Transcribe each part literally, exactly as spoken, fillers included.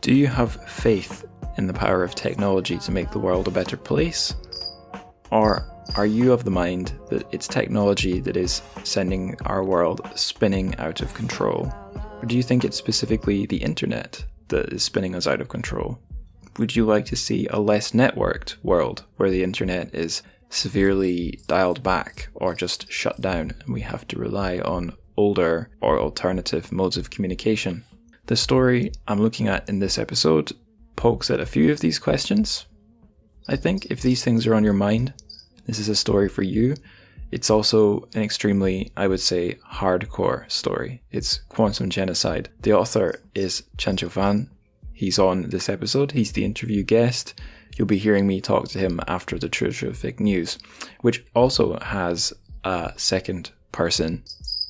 Do you have faith in the power of technology to make the world a better place? Or are you of the mind that it's technology that is sending our world spinning out of control? Or do you think it's specifically the internet that is spinning us out of control? Would you like to see a less networked world where the internet is severely dialed back or just shut down and we have to rely on older or alternative modes of communication? The story I'm looking at in this episode pokes at a few of these questions. I think if these things are on your mind, this is a story for you. It's also an extremely, I would say, hardcore story. It's quantum genocide. The author is Chen Qiufan. He's on this episode. He's the interview guest. You'll be hearing me talk to him after the Terrific News, which also has a second person.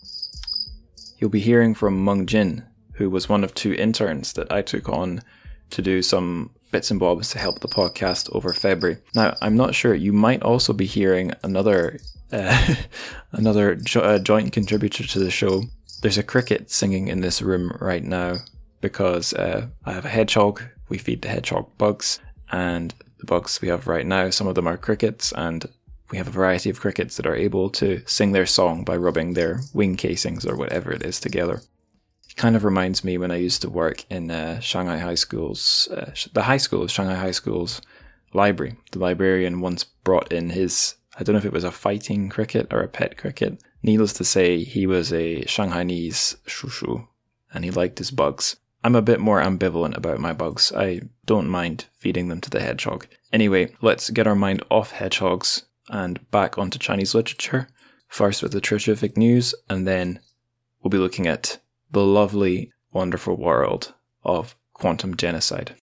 You'll be hearing from Meng Jin, who was one of two interns that I took on to do some bits and bobs to help the podcast over February. Now, I'm not sure, you might also be hearing another uh, another jo- uh, joint contributor to the show. There's a cricket singing in this room right now because uh, I have a hedgehog. We feed the hedgehog bugs, and the bugs we have right now, some of them are crickets, and we have a variety of crickets that are able to sing their song by rubbing their wing casings or whatever it is together. It kind of reminds me when I used to work in uh, Shanghai High School's, uh, the high school of Shanghai High School's library. The librarian once brought in his, I don't know if it was a fighting cricket or a pet cricket. Needless to say, he was a Shanghainese shushu, and he liked his bugs. I'm a bit more ambivalent about my bugs. I don't mind feeding them to the hedgehog. Anyway, let's get our mind off hedgehogs and back onto Chinese literature. First with the Terrific News, and then we'll be looking at the lovely, wonderful world of quantum genocide.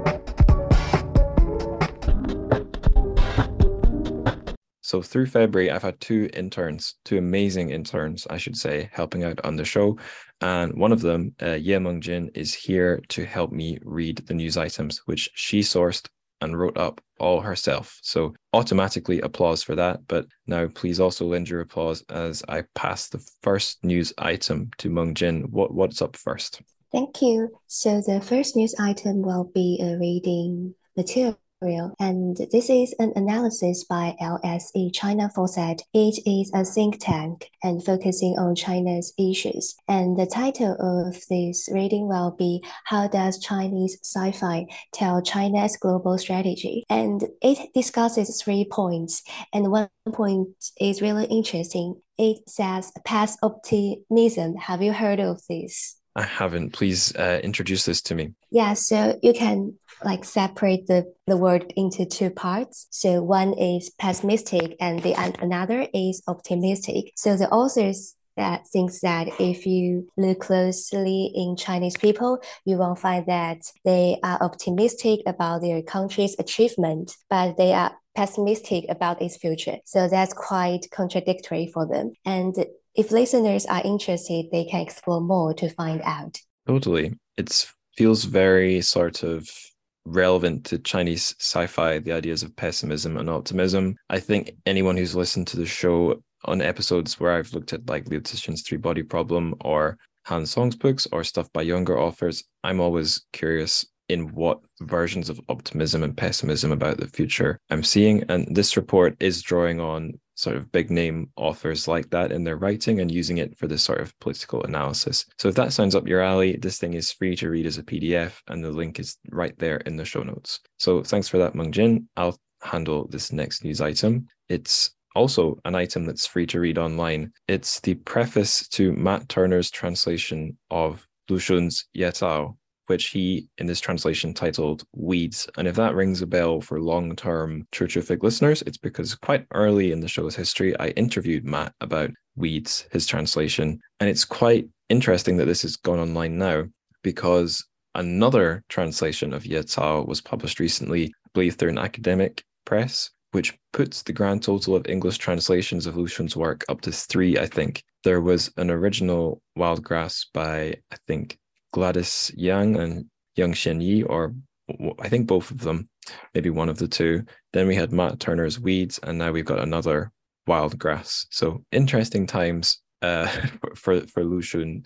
So through February, I've had two interns, two amazing interns, I should say, helping out on the show. And one of them, uh, Ye Mengjin, is here to help me read the news items, which she sourced and wrote up all herself. So automatically applause for that. But now please also lend your applause as I pass the first news item to Meng Jin. What, what's up first? Thank you. So the first news item will be a reading material. And this is an analysis by L S E China Foresight. It is a think tank and focusing on China's issues. And the title of this reading will be How Does Chinese Sci-Fi Tell China's Global Strategy? And it discusses three points. And one point is really interesting. It says past optimism. Have you heard of this? I haven't. Please uh, introduce this to me. Yeah, so you can like separate the, the word into two parts. So one is pessimistic and the another is optimistic. So the authors that thinks that if you look closely in Chinese people, you will find that they are optimistic about their country's achievement, but they are pessimistic about its future. So that's quite contradictory for them. And if listeners are interested, they can explore more to find out. Totally. It feels very sort of relevant to Chinese sci-fi, the ideas of pessimism and optimism. I think anyone who's listened to the show on episodes where I've looked at like Liu Cixin's Three-Body Problem or Han Song's books or stuff by younger authors, I'm always curious in what versions of optimism and pessimism about the future I'm seeing. And this report is drawing on sort of big name authors like that in their writing and using it for this sort of political analysis. So if that sounds up your alley, this thing is free to read as a P D F and the link is right there in the show notes. So thanks for that, Meng Jin. I'll handle this next news item. It's also an item that's free to read online. It's the preface to Matt Turner's translation of Lu Xun's Ye Zao, which he, in this translation, titled Weeds. And if that rings a bell for long-term Terrific listeners, it's because quite early in the show's history, I interviewed Matt about Weeds, his translation. And it's quite interesting that this has gone online now because another translation of Ye Zao was published recently, I believe through an academic press, which puts the grand total of English translations of Lu Xun's work up to three, I think. There was an original Wild Grass by, I think, Gladys Yang and Yang Xianyi, or I think both of them, maybe one of the two. Then we had Matt Turner's Weeds, and now we've got another Wild Grass. So interesting times uh, for, for Lu Xun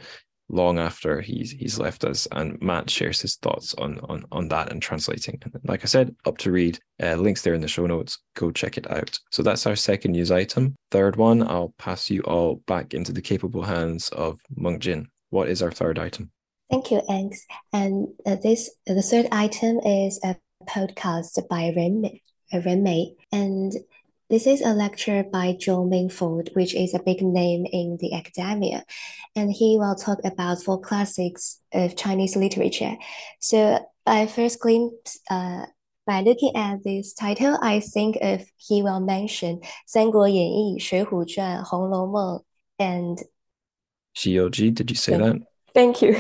long after he's he's left us, and Matt shares his thoughts on on on that and translating. And like I said, up to read. Uh, links there in the show notes. Go check it out. So that's our second news item. Third one, I'll pass you all back into the capable hands of Meng Jin. What is our third item? Thank you, Anx. And uh, this the third item is a podcast by Ren, uh, Ren Mei, and this is a lecture by Zhou Mingford, which is a big name in the academia, and he will talk about four classics of Chinese literature. So I first glimpsed, uh, by looking at this title, I think if he will mention 三国演义》、水浒传、红楼梦, and 西游记, did you say that? Thank you.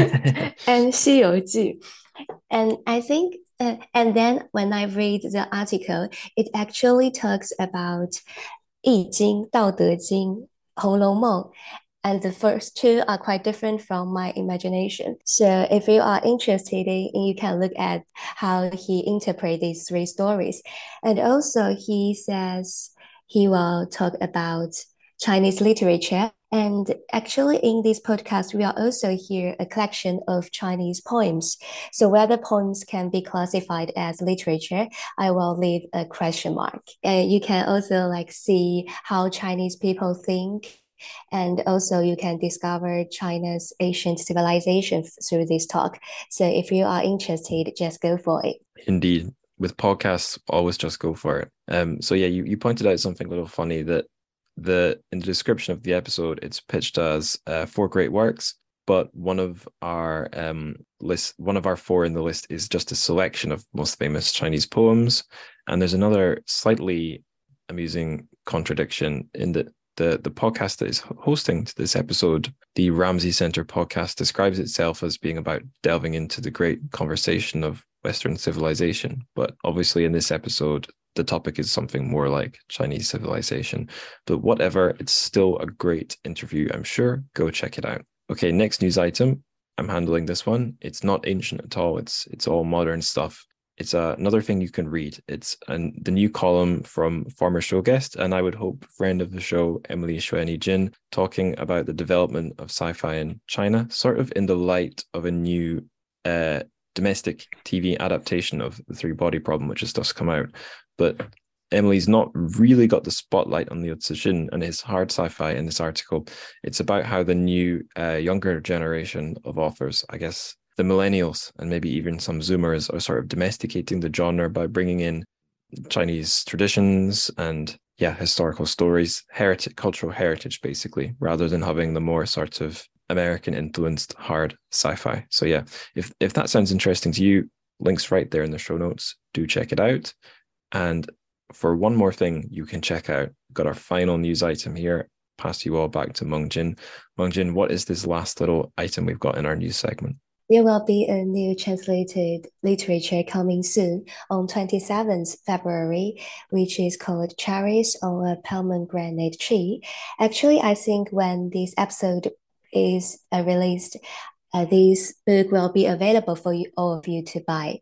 And 西游记. And I think, uh, and then when I read the article, it actually talks about 易经、道德经、红楼梦. And the first two are quite different from my imagination. So if you are interested in, you can look at how he interprets these three stories. And also he says he will talk about Chinese literature. And actually, in this podcast, we will also hear a collection of Chinese poems. So whether poems can be classified as literature, I will leave a question mark. And you can also like see how Chinese people think. And also you can discover China's ancient civilization through this talk. So if you are interested, just go for it. Indeed. With podcasts, always just go for it. Um, so yeah, you, you pointed out something a little funny that the in the description of the episode, it's pitched as uh, four great works, but one of our um list, one of our four in the list is just a selection of most famous Chinese poems, and there's another slightly amusing contradiction in that the the podcast that is hosting this episode, the Ramsey Center podcast, describes itself as being about delving into the great conversation of Western civilization, but obviously in this episode, the topic is something more like Chinese civilization. But whatever, it's still a great interview, I'm sure. Go check it out. Okay, next news item. I'm handling this one. It's not ancient at all. It's it's all modern stuff. It's uh, another thing you can read. It's an, the new column from former show guest, and I would hope friend of the show, Emily Xueni Jin, talking about the development of sci-fi in China, sort of in the light of a new uh, domestic T V adaptation of The Three Body Problem, which has just come out. But Emily's not really got the spotlight on Liu Cixin and his hard sci-fi in this article. It's about how the new uh, younger generation of authors, I guess the millennials and maybe even some Zoomers, are sort of domesticating the genre by bringing in Chinese traditions and yeah, historical stories, heritage, cultural heritage, basically, rather than having the more sort of American influenced hard sci-fi. So yeah, if if that sounds interesting to you, links right there in the show notes. Do check it out. And for one more thing you can check out, got our final news item here. Pass you all back to Meng Jin. Meng Jin, what is this last little item we've got in our news segment? There will be a new translated literature coming soon on twenty-seventh February, which is called Cherries on a Pomegranate Tree. Actually, I think when this episode is uh, released, uh, this book will be available for you, all of you to buy.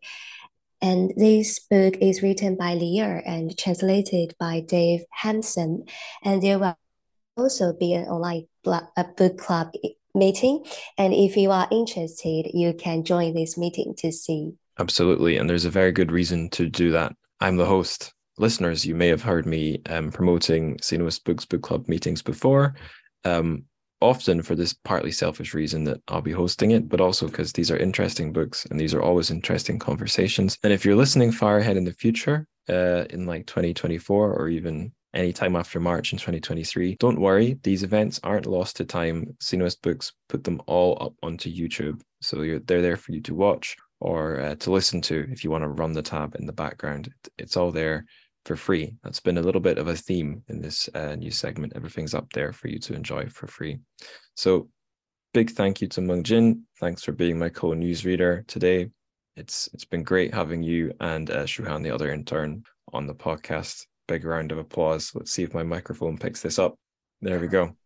And this book is written by Li Er and translated by Dave Hanson. And there will also be an online a book club meeting. And if you are interested, you can join this meeting to see. Absolutely. And there's a very good reason to do that. I'm the host. Listeners, you may have heard me um, promoting Cinemas Books Book Club meetings before. Um, often for this partly selfish reason that I'll be hosting it, but also because these are interesting books and these are always interesting conversations. And if you're listening far ahead in the future, uh, in like twenty twenty-four or even any time after March in twenty twenty-three, don't worry, these events aren't lost to time. Cinemas Books put them all up onto YouTube. So you're, they're there for you to watch or uh, to listen to if you want to run the tab in the background. It's all there for free. That's been a little bit of a theme in this uh, new segment. Everything's up there for you to enjoy for free. So big thank you to Meng Jin. Thanks for being my co-newsreader today. It's It's been great having you and uh, Shuhan, the other intern, on the podcast. Big round of applause. Let's see if my microphone picks this up. There we go.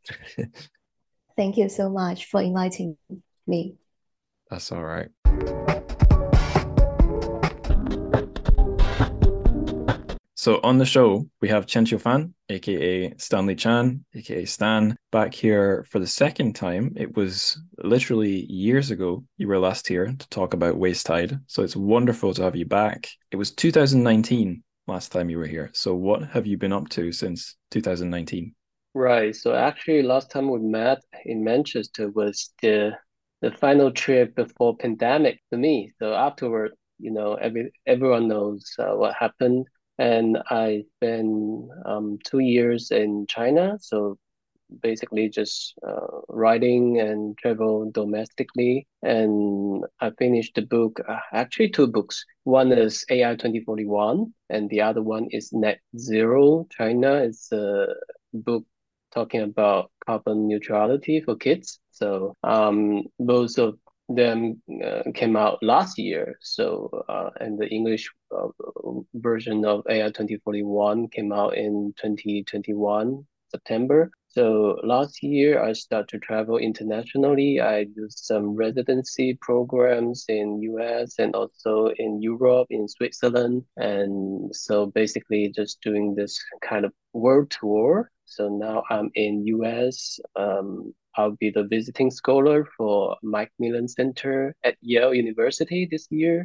Thank you so much for inviting me. That's all right. So on the show, we have Chen Fan, aka Stanley Chan, aka Stan, back here for the second time. It was literally years ago you were last here to talk about Waste Tide. So it's wonderful to have you back. It was two thousand nineteen last time you were here. So what have you been up to since two thousand nineteen? Right. So actually, last time we met in Manchester was the the final trip before pandemic for me. So afterward, you know, every everyone knows uh, what happened, and I spent um two years in China. So basically, just uh, writing and travel domestically. And I finished the book. Uh, actually, two books. One is A I twenty forty-one, and the other one is Net Zero China. It's a book talking about carbon neutrality for kids. So um, both of them uh, came out last year. So uh, and the English uh, version of A I twenty forty-one came out in twenty twenty-one September. So last year I started to travel internationally. I do some residency programs in U S and also in Europe, in Switzerland. And so basically just doing this kind of world tour. So now I'm in U S. Um, I'll be the visiting scholar for Mike Millen Center at Yale University this year.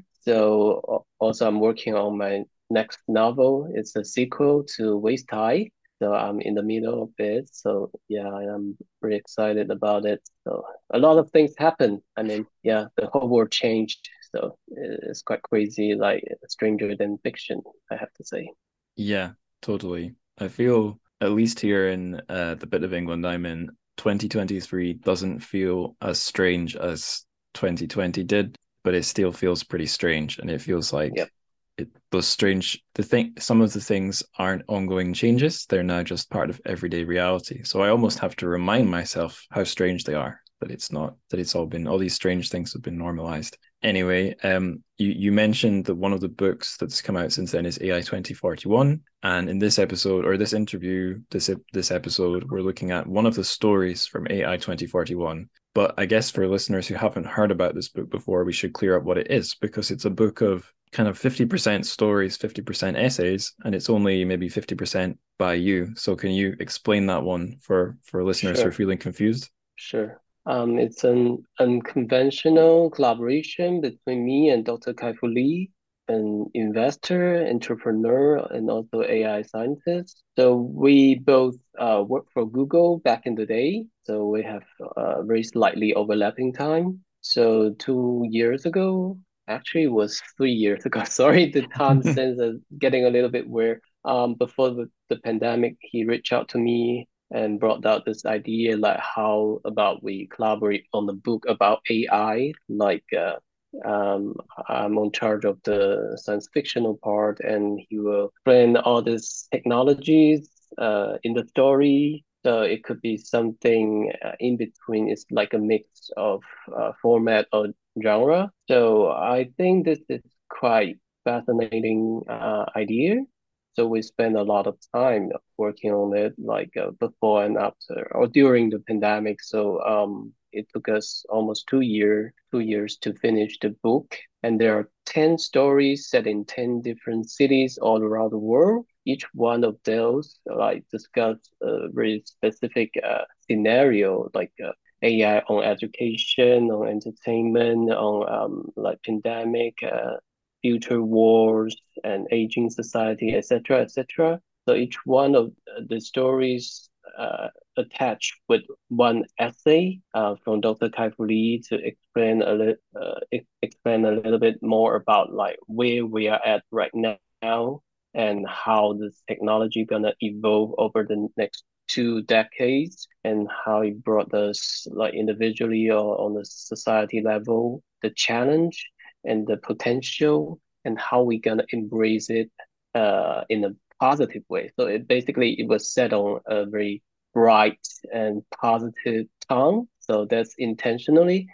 So also I'm working on my next novel. It's a sequel to Waste Tide. So I'm in the middle of it. So yeah, I am pretty excited about it. So a lot of things happen. I mean, yeah, the whole world changed. So it's quite crazy, like stranger than fiction, I have to say. Yeah, totally. I feel, at least here in uh, the bit of England I'm in, twenty twenty-three doesn't feel as strange as twenty twenty did, but it still feels pretty strange. And it feels like Yep. it, those strange, the thing, some of the things aren't ongoing changes. They're now just part of everyday reality. So I almost have to remind myself how strange they are, that it's not, that it's all been, all these strange things have been normalized. Anyway, um, you, you mentioned that one of the books that's come out since then is A I twenty forty-one. And in this episode, or this interview, this this episode, we're looking at one of the stories from A I twenty forty-one. But I guess for listeners who haven't heard about this book before, we should clear up what it is, because it's a book of kind of fifty percent stories, fifty percent essays, and it's only maybe fifty percent by you. So can you explain that one for, for listeners who are Sure, feeling confused? sure. Um, it's an unconventional collaboration between me and Doctor Kai-Fu Lee, an investor, entrepreneur, and also A I scientist. So we both uh, worked for Google back in the day. So we have uh, very slightly overlapping time. So two years ago, actually it was three years ago. Sorry, the time sense is getting a little bit weird. Um, before the, the pandemic, he reached out to me and brought out this idea like how about we collaborate on the book about A I, like uh, um, I'm on charge of the science fictional part, and he will explain all these technologies uh, in the story. So it could be something uh, in between. It's like a mix of uh, format or genre. So I think this is quite fascinating uh, idea. So we spend a lot of time working on it, like uh, before and after, or during the pandemic. So um, it took us almost two year, two years to finish the book. And there are ten stories set in ten different cities all around the world. Each one of those like discuss a very specific uh, scenario, like uh, A I on education, on entertainment, on um, like pandemic, uh, future wars, and aging society, et cetera, et cetera. So each one of the stories uh, attached with one essay uh, from Doctor Kai-Fu Lee to explain a little, uh, explain a little bit more about like where we are at right now and how this technology gonna evolve over the next two decades and how it brought us like individually or on the society level the challenge and the potential and how we gonna embrace it uh, in a positive way. So it basically it was set on a very bright and positive tone. So that's intentionally,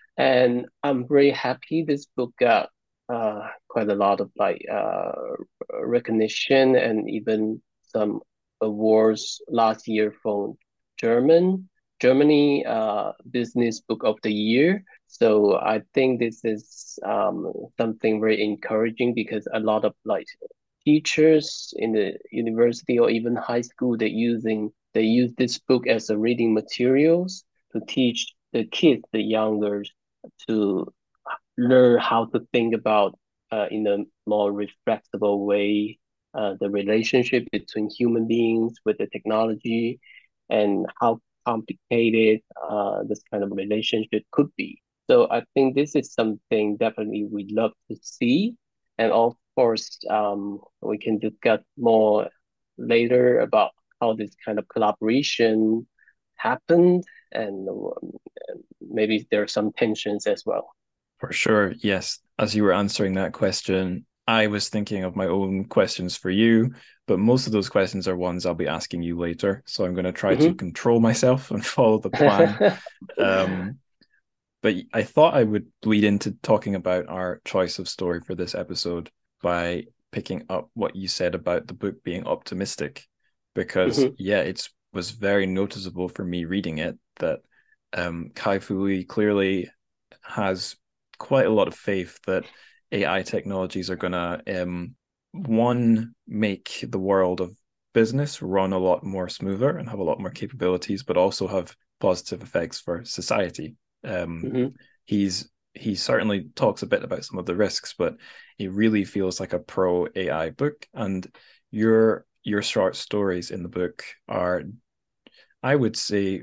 and I'm very happy this book got uh, quite a lot of like uh, recognition and even some awards last year from German Germany uh, Business Book of the Year. So I think this is um, something very encouraging because a lot of like teachers in the university or even high school, they using they use this book as a reading materials to teach the kids, the younger, to learn how to think about uh, in a more reflexible way uh, the relationship between human beings with the technology and how complicated uh, this kind of relationship could be. So I think this is something definitely we'd love to see. And of course, um, we can discuss more later about how this kind of collaboration happened and um, maybe there are some tensions as well. For sure, yes. As you were answering that question, I was thinking of my own questions for you, but most of those questions are ones I'll be asking you later. So I'm going to try to Mm-hmm. control myself and follow the plan. Um, but I thought I would lead into talking about our choice of story for this episode by picking up what you said about the book being optimistic, because Mm-hmm. yeah, it was very noticeable for me reading it that um, Kai-Fu Lee clearly has quite a lot of faith that A I technologies are going to, um, one, make the world of business run a lot more smoother and have a lot more capabilities, but also have positive effects for society. Um, Mm-hmm. he's he certainly talks a bit about some of the risks, but it really feels like a pro A I book. And your your short stories in the book are, I would say,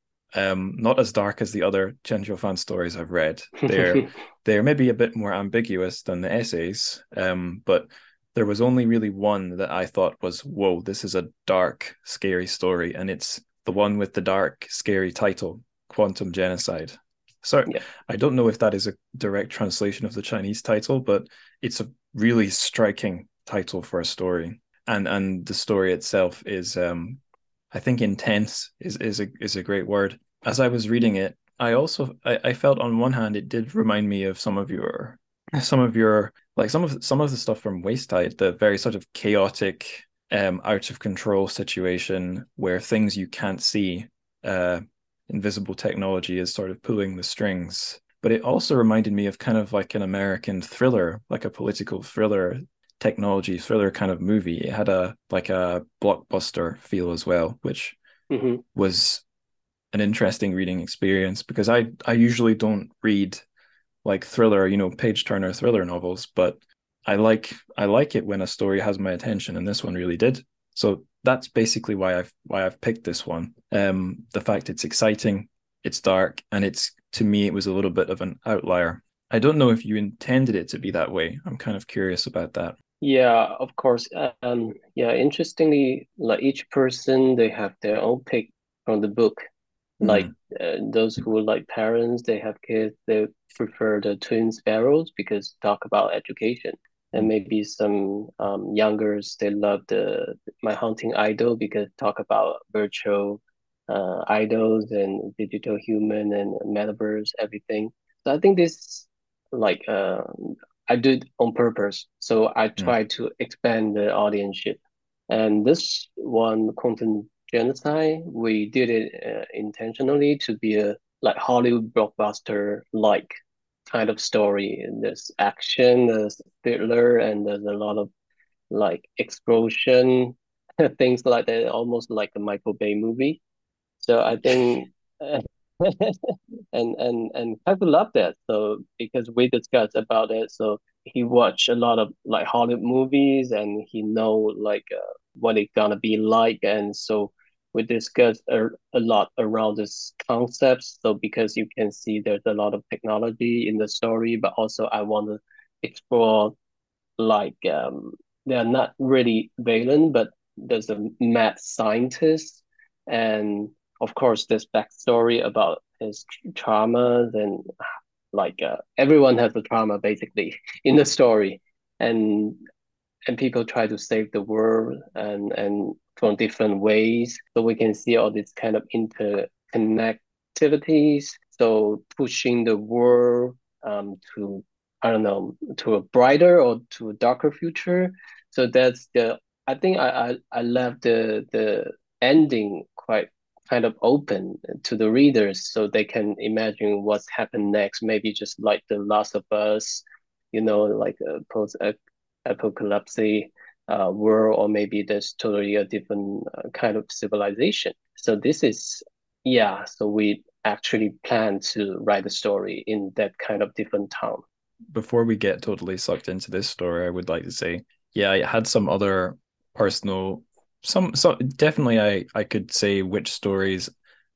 um, not as dark as the other Chen Fan stories I've read. They're they're maybe a bit more ambiguous than the essays, um, but there was only really one that I thought was, whoa, this is a dark, scary story, and it's the one with the dark, scary title, Quantum Genocide. So Yeah. I don't know if that is a direct translation of the Chinese title, but it's a really striking title for a story. And and the story itself is um I think intense is is a is a great word. As I was reading it, I also I, I felt on one hand it did remind me of some of your some of your like some of some of the stuff from Waste Tide, the very sort of chaotic, um, out of control situation where things you can't see, uh, invisible technology is sort of pulling the strings. But it also reminded me of kind of like an American thriller, like a political thriller, technology thriller kind of movie. It had a like a blockbuster feel as well, which Mm-hmm. was an interesting reading experience because I I usually don't read like thriller, you know, page turner thriller novels, but I like I like it when a story has my attention, and this one really did. So that's basically why I've why I've picked this one. Um, the fact it's exciting, it's dark, and it's to me it was a little bit of an outlier. I don't know if you intended it to be that way. I'm kind of curious about that. Yeah, of course. Um, yeah, interestingly, like each person, they have their own pick from the book. Like Mm, uh, those who like parents, they have kids, they prefer the Twin Sparrows because talk about education. And mm, maybe some um youngers, they love the My Haunting Idol because talk about virtual uh idols and digital human and metaverse, everything. So I think this like uh I do it on purpose. So I mm. try to expand the audience. And this one, Content Genocide, we did it uh, intentionally to be a like Hollywood blockbuster like kind of story. And there's action, there's thriller, and there's a lot of like explosion, things like that, almost like a Michael Bay movie. So I think, uh, and and and people love that. So because we discussed about it, so he watched a lot of like Hollywood movies, and he know like uh, what it's gonna be like, and so we discussed a, a lot around this concepts. So because you can see there's a lot of technology in the story, but also I want to explore like um they're not really villain, but there's a mad scientist, and of course there's backstory about his traumas and like uh, everyone has a trauma basically in the story, and and people try to save the world and and from different ways. So we can see all these kind of interconnectivities. So pushing the world um to I don't know to a brighter or to a darker future. So that's the I think I I, I left the the ending quite kind of open to the readers so they can imagine what's happened next. Maybe just like The Last of Us, you know, like a post apocalypse uh, world, or maybe there's totally a different uh, kind of civilization. So this is, yeah, so we actually plan to write a story in that kind of different town. Before we get totally sucked into this story, I would like to say, yeah, I had some other personal, some, so definitely I, I could say which stories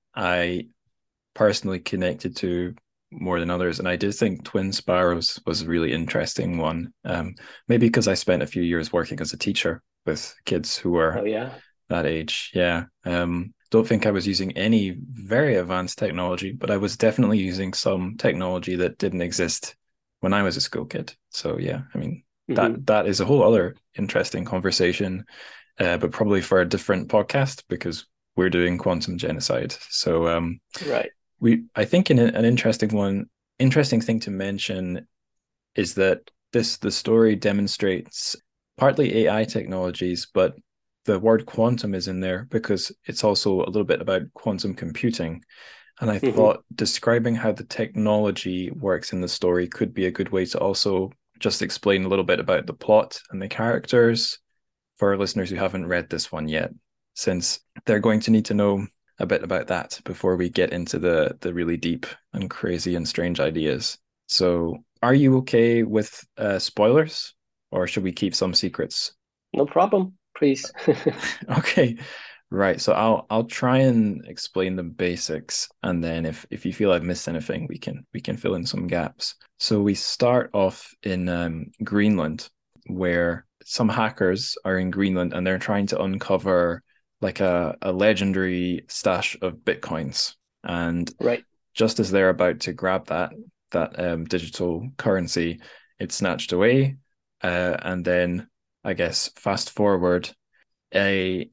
I personally connected to more than others. And I did think Twin Sparrows was a really interesting one. Um, maybe because I spent a few years working as a teacher with kids who were Oh yeah. that age. Yeah. Um, don't think I was using any very advanced technology, but I was definitely using some technology that didn't exist when I was a school kid. So yeah, I mean Mm-hmm. that that is a whole other interesting conversation, uh, but probably for a different podcast because we're doing quantum genocide. So um, Right. we I think in a, an interesting one, interesting thing to mention is that this the story demonstrates partly A I technologies, but the word quantum is in there because it's also a little bit about quantum computing. And I Mm-hmm. thought describing how the technology works in the story could be a good way to also just explain a little bit about the plot and the characters for listeners who haven't read this one yet, since they're going to need to know a bit about that before we get into the the really deep and crazy and strange ideas. So, are you okay with uh, spoilers, or should we keep some secrets? No problem, please. Okay, right. So I'll I'll try and explain the basics, and then if if you feel I've missed anything, we can we can fill in some gaps. So we start off in um, Greenland, where some hackers are in Greenland and they're trying to uncover like a, a legendary stash of bitcoins. And Right. just as they're about to grab that that um, digital currency, it's snatched away. Uh, and then I guess fast forward, a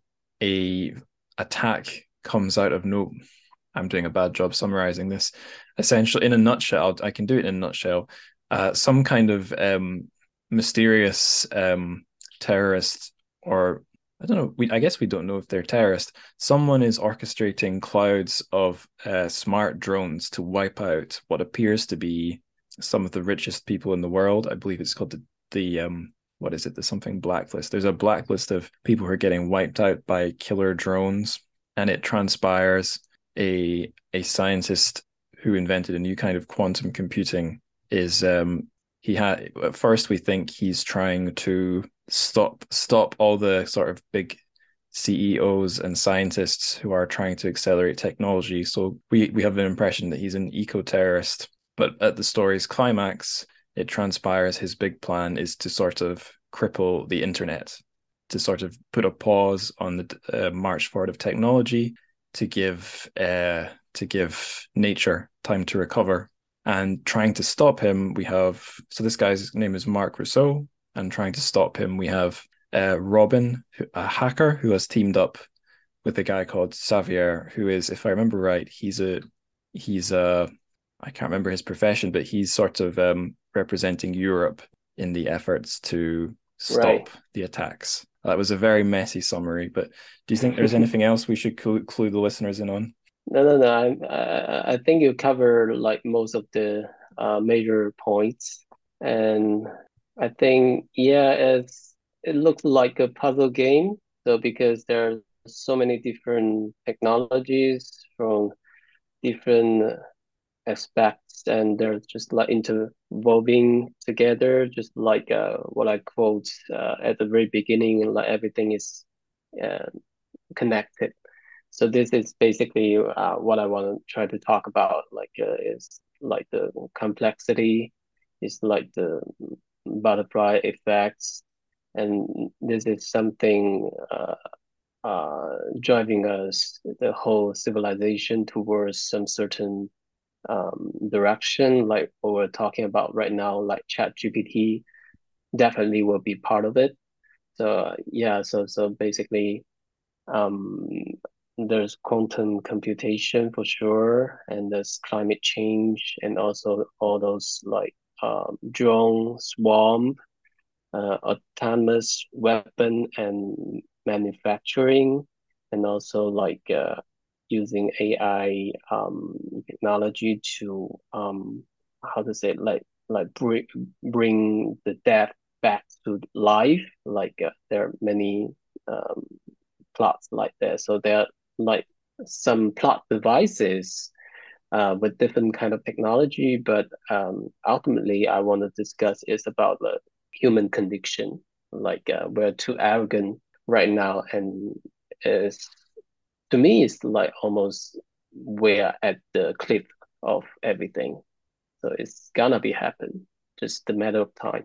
a attack comes out of no. I'm doing a bad job summarizing this. Essentially, in a nutshell, I can do it in a nutshell. Uh, some kind of um, mysterious um, terrorist, or I don't know. We I guess we don't know if they're terrorists. Someone is orchestrating clouds of uh, smart drones to wipe out what appears to be some of the richest people in the world. I believe it's called the the um, what is it? The something blacklist. There's a blacklist of people who are getting wiped out by killer drones, and it transpires a a scientist who invented a new kind of quantum computing is um he had at first we think he's trying to stop stop all the sort of big C E Os and scientists who are trying to accelerate technology. So we we have an impression that he's an eco-terrorist. But at the story's climax, it transpires his big plan is to sort of cripple the internet, to sort of put a pause on the uh, march forward of technology, to give uh, to give nature time to recover. And trying to stop him, we have so this guy's name is Marc Rousseau, and trying to stop him, we have uh, Robin, a hacker who has teamed up with a guy called Xavier, who is, if I remember right, he's a he's a I can't remember his profession, but he's sort of um, representing Europe in the efforts to Right. stop the attacks. That was a very messy summary, but do you think there's anything else we should clue, clue the listeners in on? No, no, no. I, I, I think you cover like most of the uh, major points, and I think yeah, it's it looks like a puzzle game. So because there are so many different technologies from different aspects, and they're just like interwoven together, just like uh, what I quote uh, at the very beginning, like everything is uh, connected. So this is basically uh, what I want to try to talk about. Like uh, is like the complexity, is like the butterfly effects, and this is something uh, uh, driving us the whole civilization towards some certain um, direction. Like what we're talking about right now, like ChatGPT definitely will be part of it. So yeah, so so basically um, there's quantum computation for sure, and there's climate change, and also all those like um, drone swarm, uh, autonomous weapon and manufacturing, and also like uh, using A I um, technology to um, how to say like like bring bring the death back to life. Like uh, there are many um, plots like that. So there are like some plot devices uh, with different kind of technology, but um, ultimately I want to discuss is about the human condition. Like uh, we're too arrogant right now, and is to me it's like almost we're at the cliff of everything. So it's gonna be happen, just a matter of time.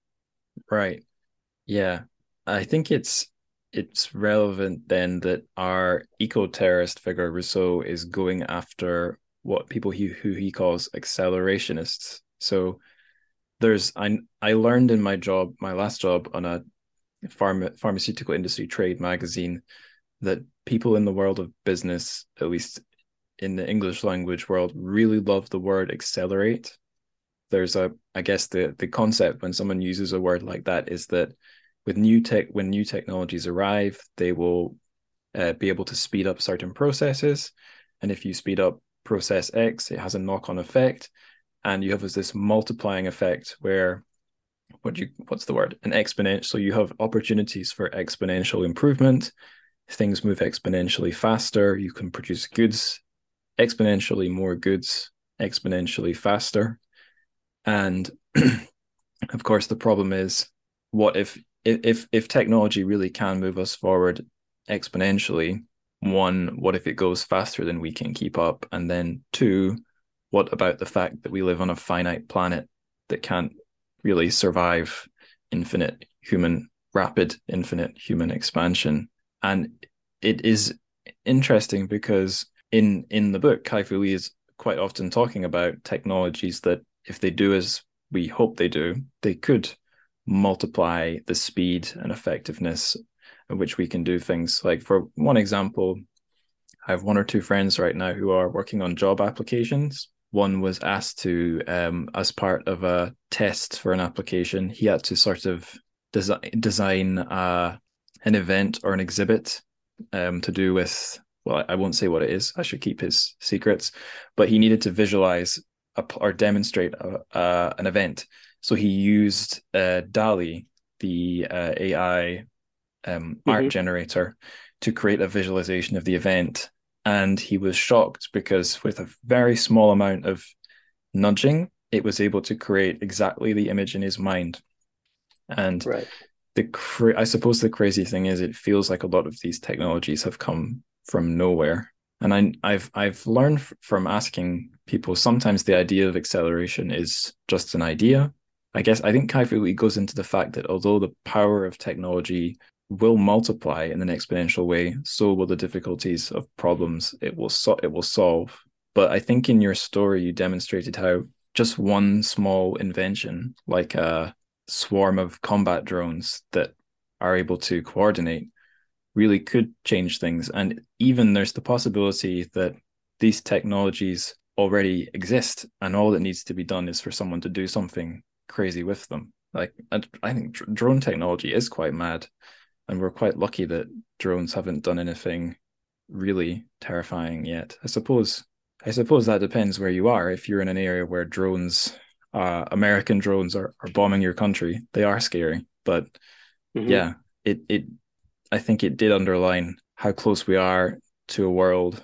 Right. Yeah. I think it's it's relevant then that our eco-terrorist figure Rousseau is going after what people he who he calls accelerationists. So there's I I learned in my job, my last job on a pharma, pharmaceutical industry trade magazine, that people in the world of business, at least in the English language world, really love the word accelerate. There's a, I guess the the concept when someone uses a word like that is that with new tech, when new technologies arrive, they will uh, be able to speed up certain processes, and if you speed up process X, it has a knock-on effect, and you have this multiplying effect where what do you what's the word an exponent. So you have opportunities for exponential improvement. Things move exponentially faster. You can produce goods exponentially more goods exponentially faster. And of course, the problem is, what if if if technology really can move us forward exponentially? One, what if it goes faster than we can keep up? And then two, what about the fact that we live on a finite planet that can't really survive infinite human, rapid, infinite human expansion? And it is interesting because in in the book, Kai-Fu Lee is quite often talking about technologies that, if they do as we hope they do, they could multiply the speed and effectiveness at which we can do things. Like, for one example, I have one or two friends right now who are working on job applications. One was asked to, um, as part of a test for an application, he had to sort of desi- design uh, an event or an exhibit um, to do with, well, I won't say what it is. I should keep his secrets. But he needed to visualize a, or demonstrate a, uh, an event. So he used uh, DALL-E, the uh, A I um, art Mm-hmm. generator, to create a visualization of the event. And he was shocked because with a very small amount of nudging, it was able to create exactly the image in his mind. And Right. the cra- I suppose the crazy thing is, it feels like a lot of these technologies have come from nowhere. And I, I've I've learned f- from asking people, sometimes the idea of acceleration is just an idea. I guess I think Kai-Fu Lee goes into the fact that although the power of technology will multiply in an exponential way, so will the difficulties of problems it will so- it will solve. But I think in your story you demonstrated how just one small invention, like a swarm of combat drones that are able to coordinate, really could change things. And even there's the possibility that these technologies already exist, and all that needs to be done is for someone to do something crazy with them. Like, I think drone technology is quite mad, and we're quite lucky that drones haven't done anything really terrifying yet. I suppose I suppose that depends where you are. If you're in an area where drones, uh, American drones are, are bombing your country, they are scary. But Mm-hmm. yeah, it it I think it did underline how close we are to a world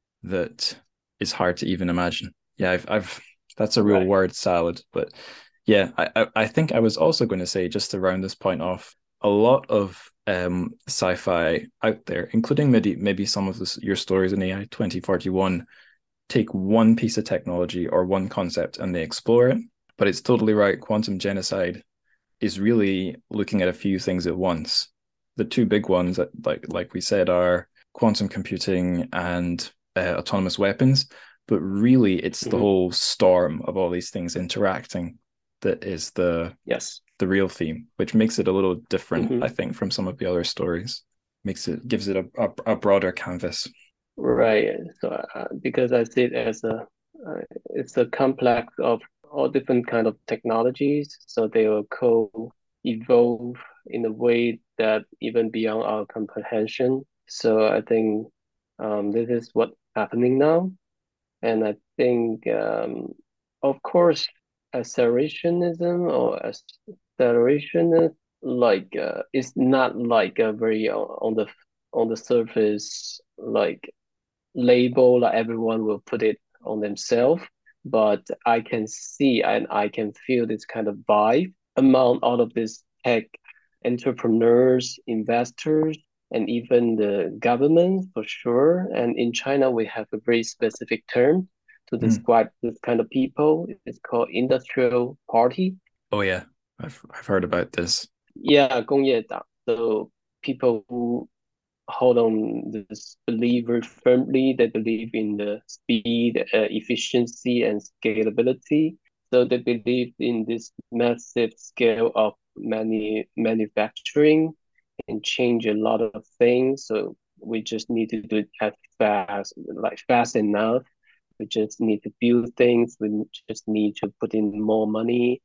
that is hard to even imagine. Yeah, I've I've that's a real Right. word salad, but yeah, I I, I think I was also going to say, just to round this point off, a lot of um sci-fi out there, including maybe maybe some of this, your stories in A I twenty forty-one, take one piece of technology or one concept and they explore it. But it's totally right. Quantum genocide is really looking at a few things at once. The two big ones, that, like like we said, are quantum computing and uh, autonomous weapons. But really, it's the Mm-hmm. whole storm of all these things interacting that is the Yes. the real theme, which makes it a little different, I Mm-hmm. think, from some of the other stories. Makes it gives it a, a, a broader canvas. Right. So uh, because I see it as a uh, it's a complex of all different kind of technologies, so they will co-evolve in a way that even beyond our comprehension. So I think um, this is what's happening now, and I think um, of course accelerationism or as acceleration, like uh, it's not like a very on on the on the surface like label that everyone will put it on themselves, but I can see and I can feel this kind of vibe among all of these tech entrepreneurs, investors, and even the government for sure. And in China, we have a very specific term to Mm. describe this kind of people. It's called industrial party. Oh yeah, I've I've heard about this. Yeah, 工业党. So people who hold on this belief very firmly. They believe in the speed, uh, efficiency, and scalability. So they believe in this massive scale of many manufacturing and change a lot of things. So we just need to do it as fast, like fast enough. We just need to build things. We just need to put in more money,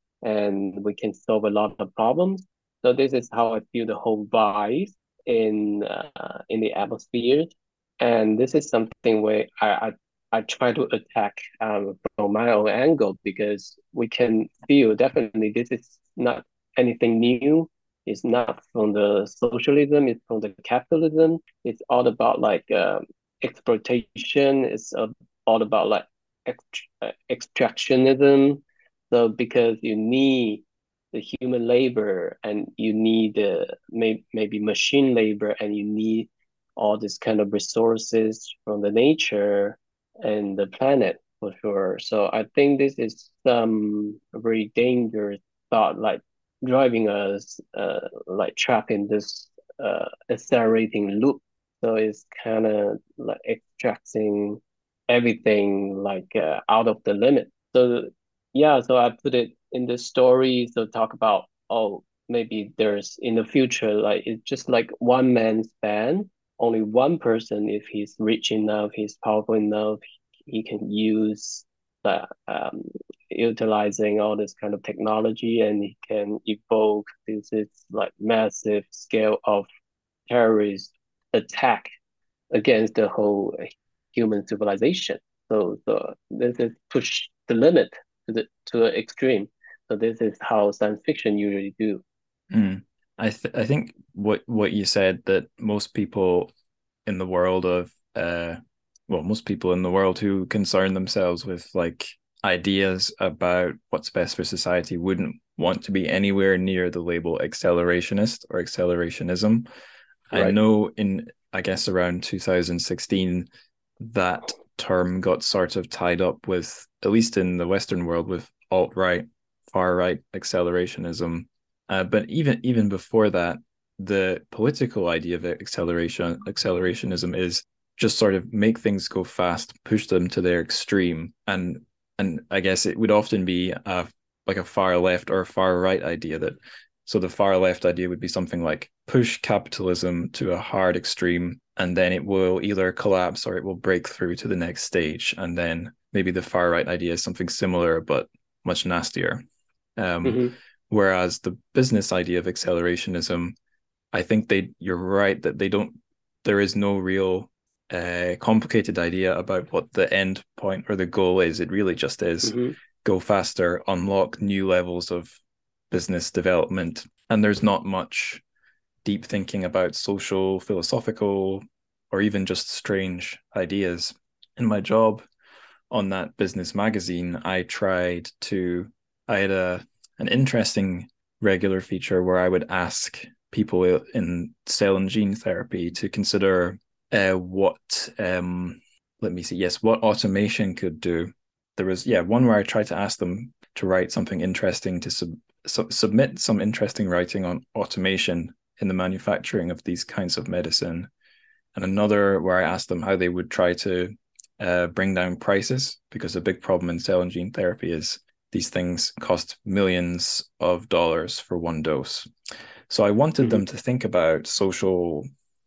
and we can solve a lot of problems. So this is how I feel the whole vibe in uh, in the atmosphere, and this is something where I I, I try to attack um, from my own angle because we can feel definitely this is not anything new. It's not from the socialism. It's from the capitalism. It's all about like um, exploitation. It's uh, all about like ext- uh, extractionism. So because you need the human labor and you need uh, may, maybe machine labor and you need all this kind of resources from the nature and the planet for sure. So I think this is some very dangerous thought, like driving us uh, like trapped in this uh, accelerating loop. So it's kind of like extracting everything like uh, out of the limit. So yeah, so I put it in the story. So talk about, oh, maybe there's in the future, like it's just like one man's band. Only one person, if he's rich enough, he's powerful enough, he can use the um, utilizing all this kind of technology, and he can evoke this is like massive scale of terrorist attack against the whole human civilization. So, so this is push the limit to the to an extreme. So this is how science fiction usually do. Mm. I th I think what what you said, that most people in the world of uh well, most people in the world who concern themselves with like ideas about what's best for society wouldn't want to be anywhere near the label accelerationist or accelerationism. I Right. know in, I guess, around two thousand sixteen, that term got sort of tied up with, at least in the Western world, with alt-right, far-right accelerationism. Uh, but even even before that, the political idea of acceleration accelerationism is just sort of make things go fast, push them to their extreme, and and I guess it would often be a, like a far left or far right idea. That so the far left idea would be something like push capitalism to a hard extreme, and then it will either collapse or it will break through to the next stage. And then maybe the far right idea is something similar but much nastier. Um, Mm-hmm. whereas the business idea of accelerationism, I think they you're right that they don't. There is no real uh, complicated idea about what the end point or the goal is. It really just is Mm-hmm. go faster, unlock new levels of business development, and there's not much deep thinking about social, philosophical, or even just strange ideas. In my job on that business magazine, I tried to, I had a an interesting regular feature where I would ask people in cell and gene therapy to consider uh, what, um, let me see, yes, what automation could do. There was, yeah, one where I tried to ask them to write something interesting, to sub- su- submit some interesting writing on automation in the manufacturing of these kinds of medicine, and another where I asked them how they would try to uh, bring down prices, because a big problem in cell and gene therapy is these things cost millions of dollars for one dose. So I wanted Mm-hmm. them to think about social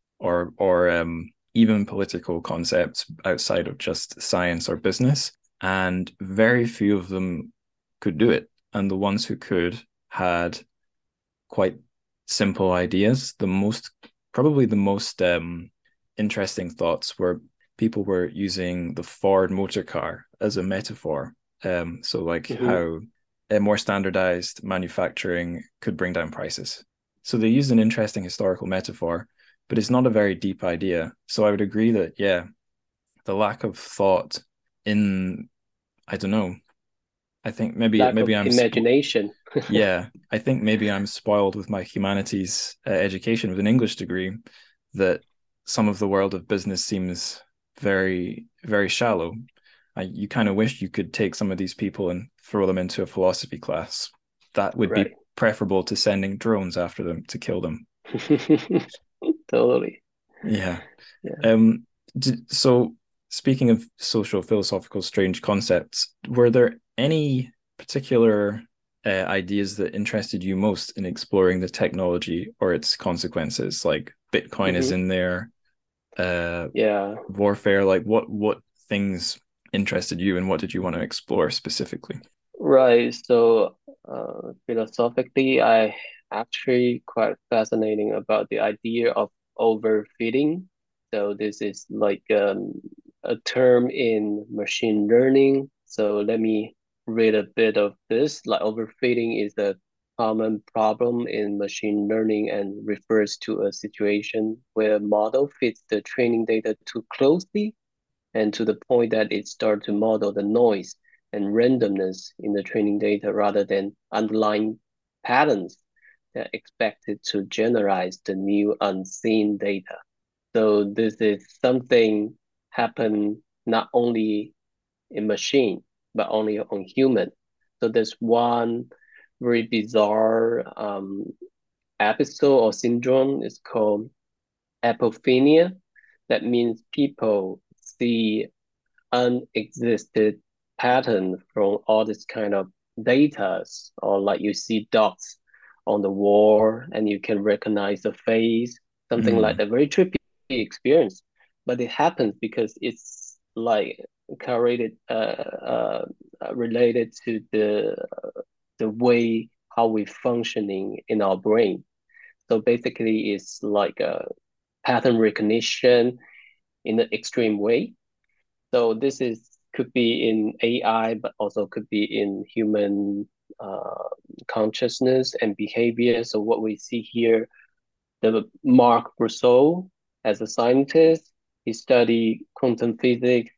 or or um, even political concepts outside of just science or business, and very few of them could do it. And the ones who could had quite simple ideas. The most, probably the most um, interesting thoughts were people were using the Ford motor car as a metaphor. Um, so like Mm-hmm. how a more standardized manufacturing could bring down prices. So they used an interesting historical metaphor, but it's not a very deep idea. So I would agree that, yeah, the lack of thought in, I don't know, I think maybe Lack maybe of I'm imagination. yeah, I think maybe I'm spoiled with my humanities uh, education with an English degree, that some of the world of business seems very, very shallow. I, you kind of wish you could take some of these people and throw them into a philosophy class. That would Right. be preferable to sending drones after them to kill them. Totally. Yeah. Yeah. Um. d- So speaking of social philosophical strange concepts, were there any particular uh, ideas that interested you most in exploring the technology or its consequences? Like Bitcoin is hmm in there, uh, Yeah. warfare. Like what what things interested you, and what did you want to explore specifically? Right. So, uh, philosophically, I actually quite fascinating about the idea of overfitting. So this is like um, a term in machine learning. So let me read a bit of this. Like overfitting is a common problem in machine learning and refers to a situation where a model fits the training data too closely and to the point that it starts to model the noise and randomness in the training data rather than underlying patterns that are expected to generalize the new unseen data. So this is something happen not only in machine, but only on human. So there's one very bizarre um, episode or syndrome. It's called apophenia. That means people see unexisted pattern from all this kind of data, or like you see dots on the wall and you can recognize the face, something like Mm, that. Very trippy experience, but it happens because it's like correlated, uh, uh, related to the the way how we functioning in our brain. So basically, it's like a pattern recognition in an extreme way. So this is could be in A I, but also could be in human uh, consciousness and behavior. So what we see here, the Marc Brousseau, as a scientist, he studied quantum physics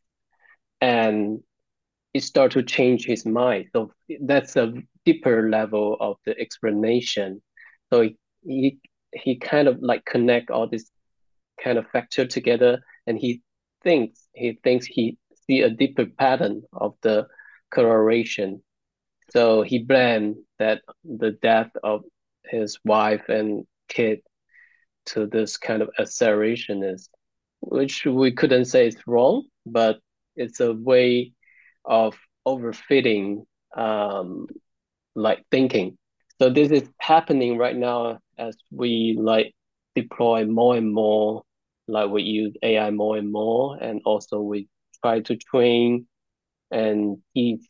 and he started to change his mind. So that's a deeper level of the explanation. So he he, he kind of like connect all this kind of factor together, and he thinks he thinks he see a deeper pattern of the correlation. So he blamed that the death of his wife and kid to this kind of accelerationist, which we couldn't say is wrong, but it's a way of overfitting um, like thinking. So this is happening right now as we like deploy more and more, like we use A I more and more, and also we try to train and teach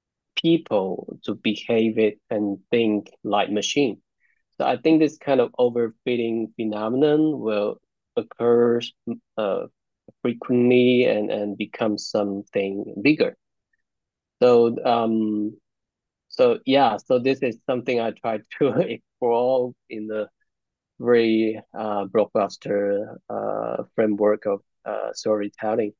people to behave it and think like machine. So I think this kind of overfitting phenomenon will occur uh, frequently and, and become something bigger. So um, so yeah, so this is something I try to explore in the very uh, blockbuster uh, framework of uh, storytelling.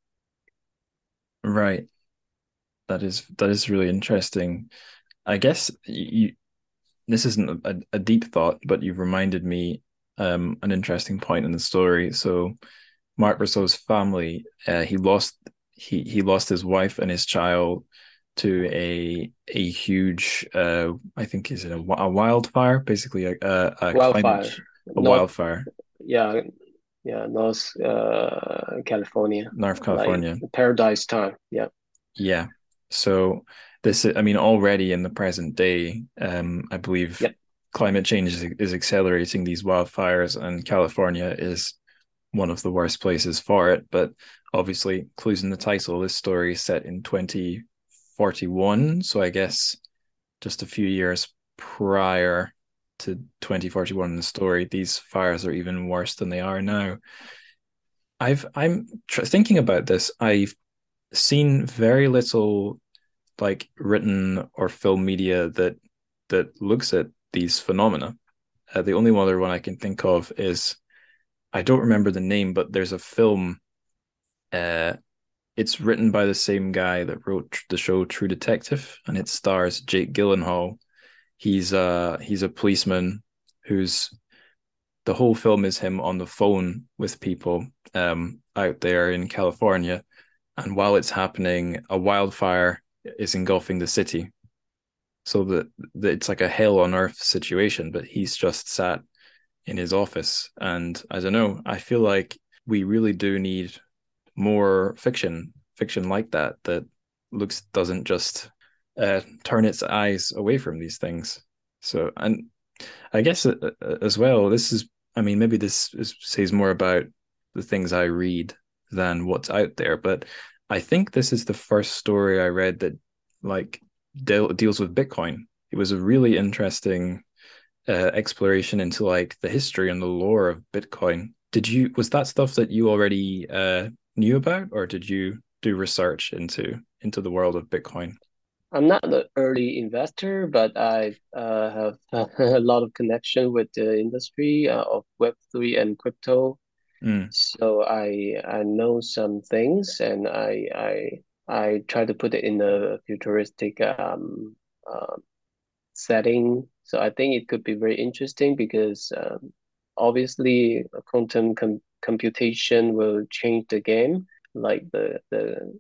right. That is that is really interesting. I guess you, this isn't a, a deep thought, but you've reminded me um, an interesting point in the story. So Marc Brousseau's family, uh, he lost he he lost his wife and his child to a a huge, uh, I think is it a, a wildfire, basically a, a, a climate Wildfire, a North, wildfire, yeah, yeah, North uh, California, North like California. paradise time. Yeah, Yeah. So this, I mean, already in the present day, um, I believe yep, climate change is, is accelerating these wildfires, and California is one of the worst places for it. But obviously, clues in the title, this story is set in twenty forty-one. So I guess just a few years prior to twenty forty-one in the story, these fires are even worse than they are now. I've I'm tr- thinking about this. I've seen very little like written or film media that that looks at these phenomena. Uh, the only other one I can think of is, I don't remember the name, but there's a film. Uh, it's written by the same guy that wrote the show True Detective, and it stars Jake Gyllenhaal. He's uh he's a policeman who's the whole film is him on the phone with people um out there in California, and while it's happening, a wildfire is engulfing the city. So that, that it's like a hell on earth situation, but he's just sat in his office. And I don't know, I feel like we really do need more fiction, fiction like that, that looks doesn't just uh, turn its eyes away from these things. So, and I guess uh, uh, as well, this is, I mean, maybe this is, says more about the things I read than what's out there, but I think this is the first story I read that like de- deals with Bitcoin. It was a really interesting uh, exploration into like the history and the lore of Bitcoin. Did you, was that stuff that you already uh, knew about, or did you do research into into the world of Bitcoin? I'm not the early investor, but I uh, have a lot of connection with the industry uh, of Web three and crypto. Mm. So I I know some things, and I I I try to put it in a futuristic um, uh, setting. So I think it could be very interesting because um, obviously quantum com computation will change the game. Like the the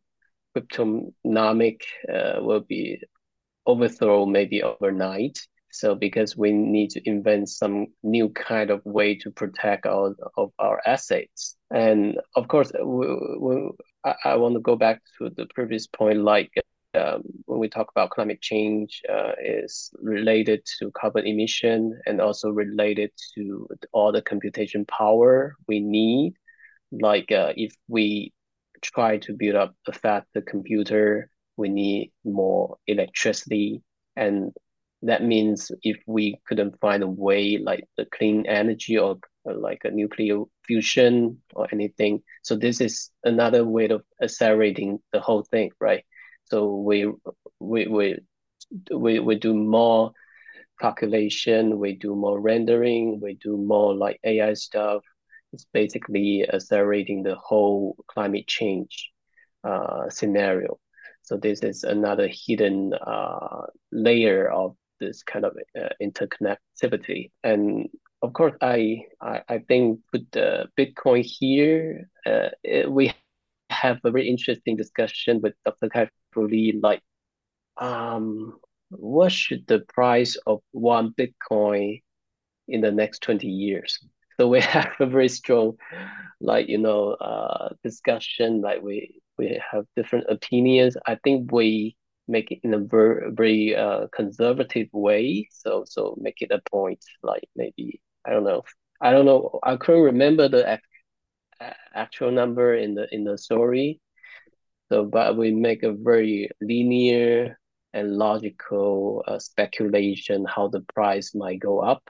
cryptonomic uh, will be overthrown maybe overnight. So because we need to invent some new kind of way to protect our of our assets. And of course, we, we, I, I want to go back to the previous point, like um, when we talk about climate change, uh, is related to carbon emission and also related to all the computation power we need. Like uh, if we try to build up a faster computer, we need more electricity. And that means if we couldn't find a way like the clean energy or, or like a nuclear fusion or anything. So this is another way of accelerating the whole thing, right? So we we we we, we do more calculation, we do more rendering, we do more like A I stuff. It's basically accelerating the whole climate change uh, scenario. So this is another hidden uh, layer of this kind of uh, interconnectivity. And of course, I, I I think with the Bitcoin here, uh, it, we have a very interesting discussion with Doctor Kai Fu Lee, like um, what should the price of one Bitcoin in the next twenty years? So we have a very strong, like, you know, uh, discussion, like we, we have different opinions. I think we make it in a very, very uh, conservative way. So, so make it a point, like maybe, I don't know. I don't know. I couldn't remember the ac actual number in the in the story. So, but we make a very linear and logical uh, speculation how the price might go up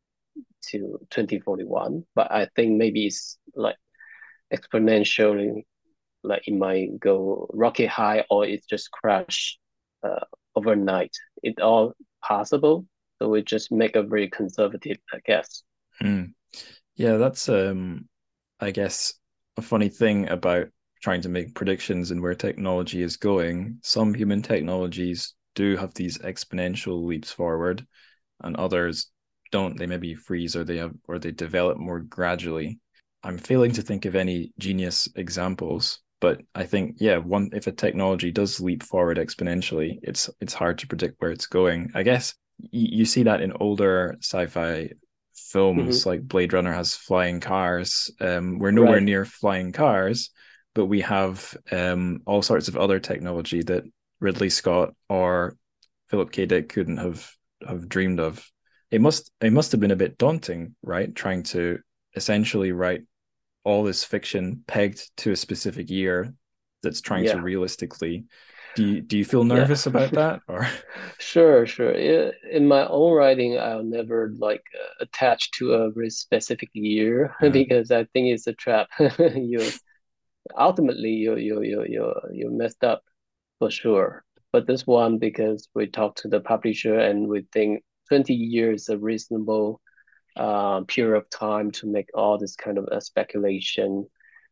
to twenty forty-one. But I think maybe it's like exponentially, like it might go rocket high or it just crash uh, overnight. It's all possible. So we just make a very conservative, I guess. Mm. Yeah, that's um I guess a funny thing about trying to make predictions and where technology is going. Some human technologies do have these exponential leaps forward, and others don't. They maybe freeze, or they have or they develop more gradually. I'm failing to think of any genius examples, but I think, yeah, one if a technology does leap forward exponentially, it's it's hard to predict where it's going. I guess you, you see that in older sci-fi films, Mm-hmm. like Blade Runner has flying cars. Um, we're nowhere Right. near flying cars, but we have um, all sorts of other technology that Ridley Scott or Philip K. Dick couldn't have have dreamed of. It must it must have been a bit daunting, right? Trying to essentially write all this fiction pegged to a specific year that's trying to Yeah. realistically. Do you do you feel Yeah. nervous about that, or? Sure, sure. I- In my own writing, I'll never like uh, attach to a very specific year Uh, because I think it's a trap. You ultimately you you you you you messed up for sure. But this one, because we talked to the publisher and we think twenty years is a reasonable uh, period of time to make all this kind of uh, speculation.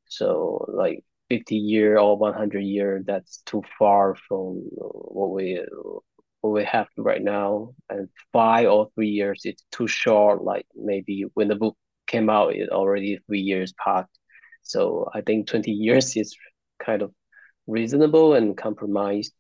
So like fifty year or one hundred year, that's too far from what we what we have right now. And five or three years, it's too short. Like maybe when the book came out, it already three years passed. So I think twenty years is kind of reasonable and compromised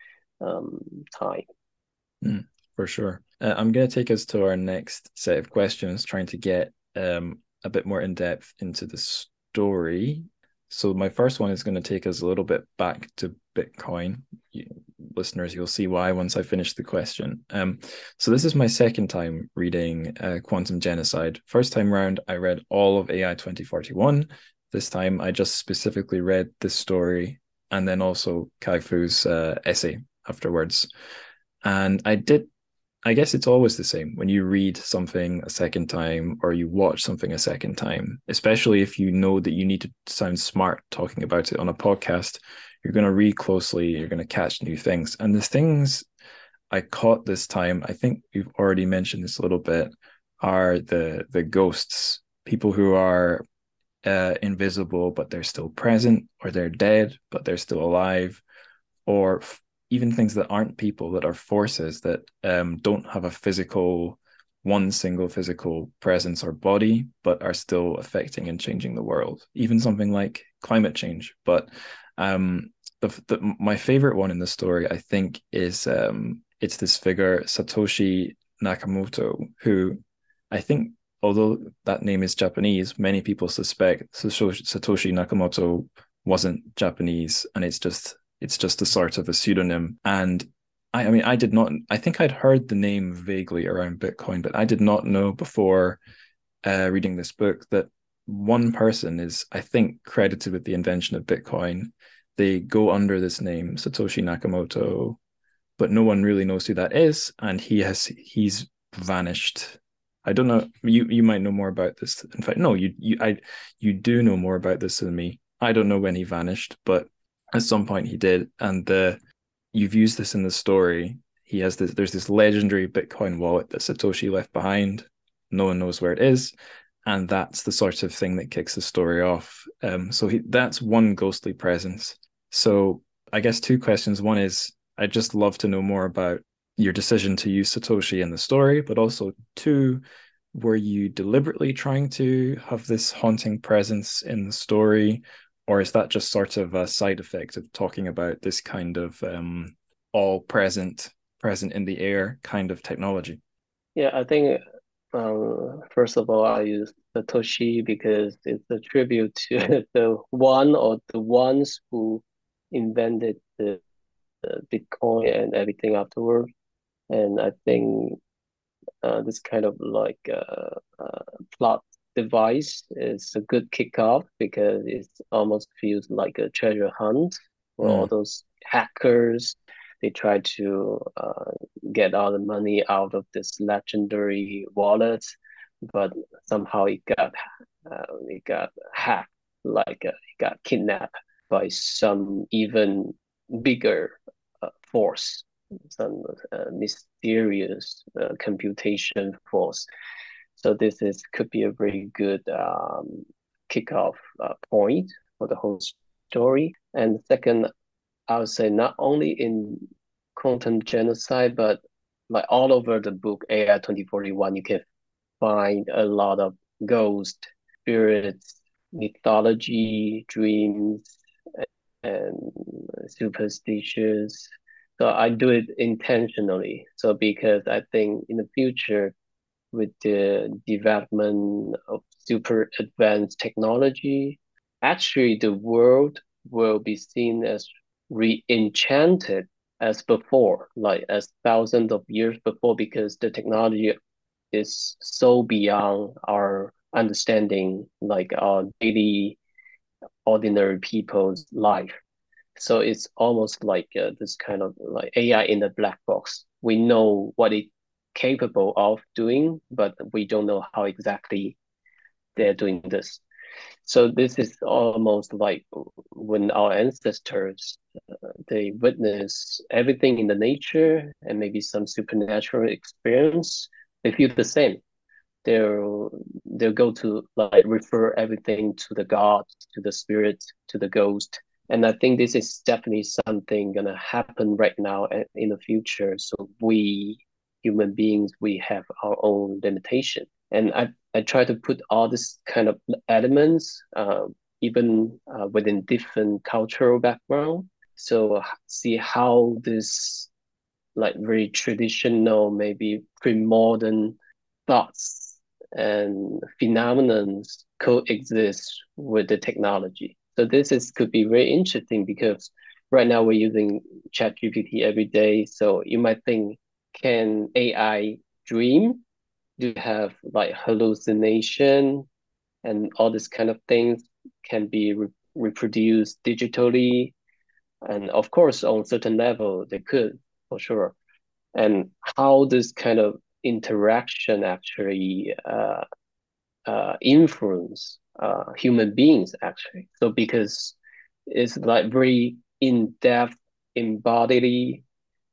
um, time. Mm, for sure. Uh, I'm going to take us to our next set of questions, trying to get um, a bit more in depth into the story. So my first one is going to take us a little bit back to Bitcoin. You, listeners, you'll see why once I finish the question. Um, so this is my second time reading uh, Quantum Genocide. First time round, I read all of A I twenty forty-one. This time, I just specifically read this story and then also Kai-Fu's uh, essay afterwards. And I did, I guess it's always the same when you read something a second time or you watch something a second time, especially if you know that you need to sound smart talking about it on a podcast. You're going to read closely, you're going to catch new things. And the things I caught this time, I think you've already mentioned this a little bit, are the the ghosts, people who are uh, invisible, but they're still present, or they're dead, but they're still alive, or f- even things that aren't people, that are forces that um, don't have a physical, one single physical presence or body, but are still affecting and changing the world. Even something like climate change. But um, the, the my favorite one in the story, I think, is um, it's this figure Satoshi Nakamoto, who I think, although that name is Japanese, many people suspect Satoshi Nakamoto wasn't Japanese, and it's just it's just a sort of a pseudonym. And I, I mean, I did not. I think I'd heard the name vaguely around Bitcoin, but I did not know before uh, reading this book that one person is, I think, credited with the invention of Bitcoin. They go under this name, Satoshi Nakamoto, but no one really knows who that is, and he has he's vanished. I don't know. You you might know more about this. In fact, no, you you I you do know more about this than me. I don't know when he vanished, but at some point he did. And the you've used this in the story. He has this. There's this legendary Bitcoin wallet that Satoshi left behind. No one knows where it is, and that's the sort of thing that kicks the story off. Um, so he, that's one ghostly presence. So I guess two questions. One is, I'd just love to know more about your decision to use Satoshi in the story, but also two, were you deliberately trying to have this haunting presence in the story, or is that just sort of a side effect of talking about this kind of um, all present, present in the air kind of technology? Yeah, I think um, first of all, I use Satoshi because it's a tribute to the one or the ones who invented the, the Bitcoin and everything afterward. And I think uh, this kind of like uh, uh, plot device is a good kickoff because it almost feels like a treasure hunt for all Mm. those hackers. They try to uh, get all the money out of this legendary wallet, but somehow it got uh, it got hacked, like uh, it got kidnapped by some even bigger uh, force, some uh, mysterious uh, computation force. So this is could be a very good um, kickoff uh, point for the whole story. And second, I would say not only in Quantum Genocide, but like all over the book A I twenty forty-one, you can find a lot of ghost, spirits, mythology, dreams, and superstitious. So I do it intentionally. So because I think in the future, with the development of super advanced technology, actually the world will be seen as re-enchanted as before, like as thousands of years before, because the technology is so beyond our understanding, like our daily ordinary people's life. So it's almost like uh, this kind of like A I in the black box. We know what it's capable of doing, but we don't know how exactly they're doing this. So this is almost like when our ancestors uh, they witness everything in the nature and maybe some supernatural experience. They feel the same. They'll they'll go to like refer everything to the god, to the spirit, to the ghost. And I think this is definitely something gonna happen right now and in the future. So we human beings, we have our own limitation. And I, I try to put all this kind of elements, uh, even uh, within different cultural background. So see how this like very traditional, maybe pre-modern thoughts and phenomenons coexist with the technology. So this is could be very interesting because right now we're using ChatGPT every day. So you might think, can A I dream? Do you have like hallucination and all this kind of things can be re reproduced digitally? And of course, on certain level, they could for sure. And how this kind of interaction actually uh, uh, influence uh, human beings actually. So because it's like very in-depth, embodiedly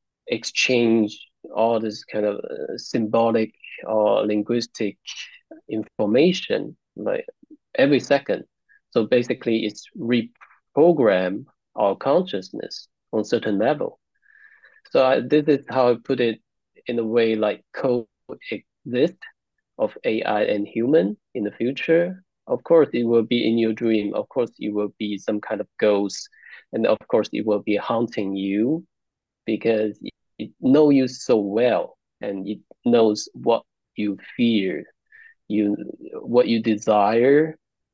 exchange all this kind of uh, symbolic or linguistic information like every second. So basically, it's reprogram our consciousness on certain level. So I, this is how I put it in a way like coexist of A I and human in the future. Of course, it will be in your dream. Of course, it will be some kind of ghost, and of course, it will be haunting you because it, it knows you so well and it knows what you fear, you what you desire,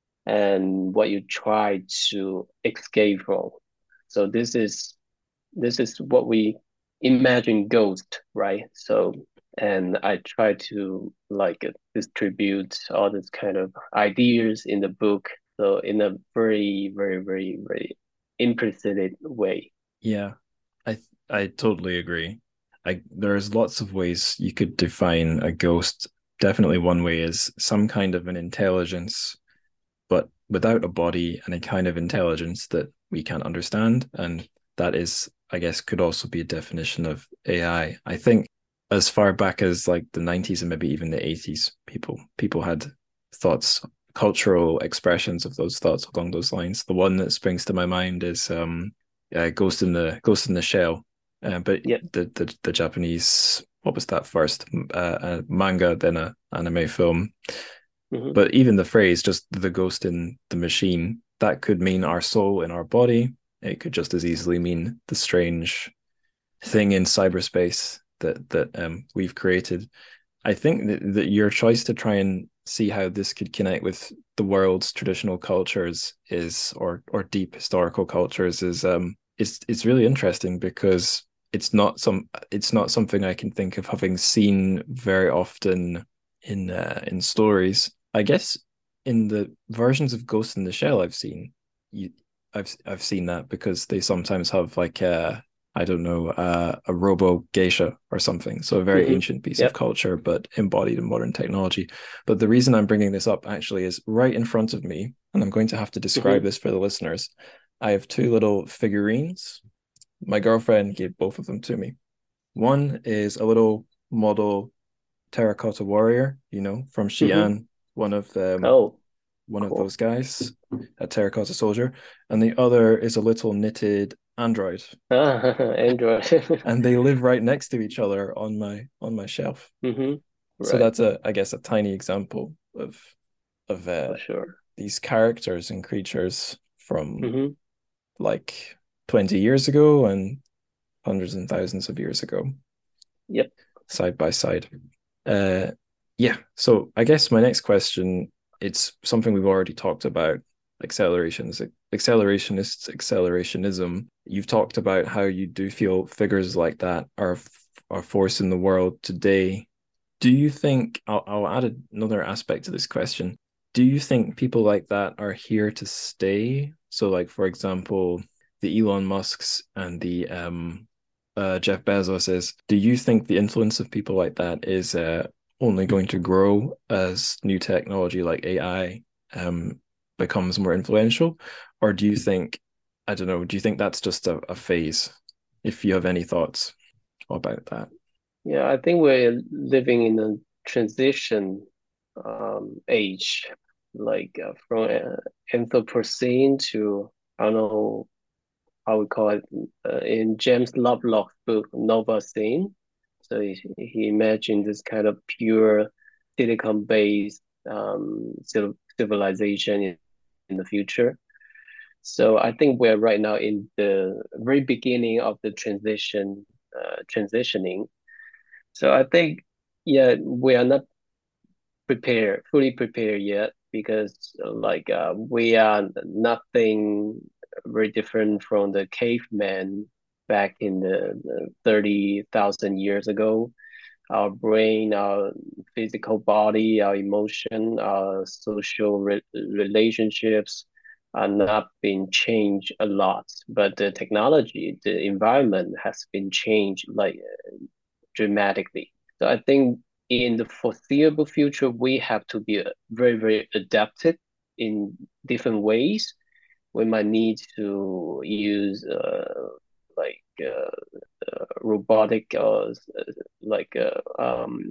and what you try to escape from. So this is this is what we imagine ghost, right? So and I try to like distribute all this kind of ideas in the book, so in a very, very, very, very implicit way. Yeah, I I totally agree. I there's lots of ways you could define a ghost. Definitely one way is some kind of an intelligence, but without a body and a kind of intelligence that we can't understand. And that is, I guess, could also be a definition of A I. I think as far back as like the nineties and maybe even the eighties, people people had thoughts, cultural expressions of those thoughts along those lines. The one that springs to my mind is um, uh, Ghost in the Ghost in the Shell, uh, but Yep. the, the the Japanese, what was that first? Uh, a manga, then a anime film. Mm-hmm. But even the phrase, just the ghost in the machine, that could mean our soul in our body. It could just as easily mean the strange thing in cyberspace that that um, we've created. I think that, that your choice to try and see how this could connect with the world's traditional cultures is, or or deep historical cultures, is um, it's it's really interesting because it's not some it's not something I can think of having seen very often in uh, in stories. I guess in the versions of Ghost in the Shell I've seen, you, I've I've seen that because they sometimes have like a, I don't know, uh, a robo geisha or something. So a very Mm-hmm. ancient piece Yep. of culture, but embodied in modern technology. But the reason I'm bringing this up actually is right in front of me, and I'm going to have to describe Mm-hmm. this for the listeners. I have two little figurines. My girlfriend gave both of them to me. One is a little model terracotta warrior, you know, from Mm-hmm. Xi'an, one of um, Oh, one of cool. those guys, a terracotta soldier, and the other is a little knitted android, Ah, Android. and they live right next to each other on my on my shelf. Mm-hmm. So Right, that's a, I guess, a tiny example of of uh, for sure. these characters and creatures from Mm-hmm. like twenty years ago and hundreds and thousands of years ago, Yep. side by side. Uh, yeah. So I guess my next question, it's something we've already talked about, accelerations, accelerationist accelerationism. You've talked about how you do feel figures like that are are forcing the world today. Do you think, I'll, I'll add another aspect to this question. Do you think people like that are here to stay? So, like, for example, the Elon Musks and the um, uh, Jeff Bezos is, do you think the influence of people like that is uh, only going to grow as new technology like A I um, becomes more influential? Or do you think, I don't know, do you think that's just a, a phase? If you have any thoughts about that. Yeah, I think we're living in a transition um, age, like uh, from uh, Anthropocene to, I don't know how we call it, uh, in James Lovelock's book, Novacene. So he, he imagined this kind of pure silicon-based um, civilization in, in the future. So I think we're right now in the very beginning of the transition, uh, transitioning. So I think, yeah, we are not prepared, fully prepared yet because uh, like uh, we are nothing very different from the caveman back in the, the thirty thousand years ago. Our brain, our physical body, our emotion, our social re relationships are not being changed a lot, but the technology, the environment has been changed like dramatically. So I think in the foreseeable future, we have to be very, very adapted in different ways. We might need to use uh, like uh, uh, robotic or uh, like uh, um,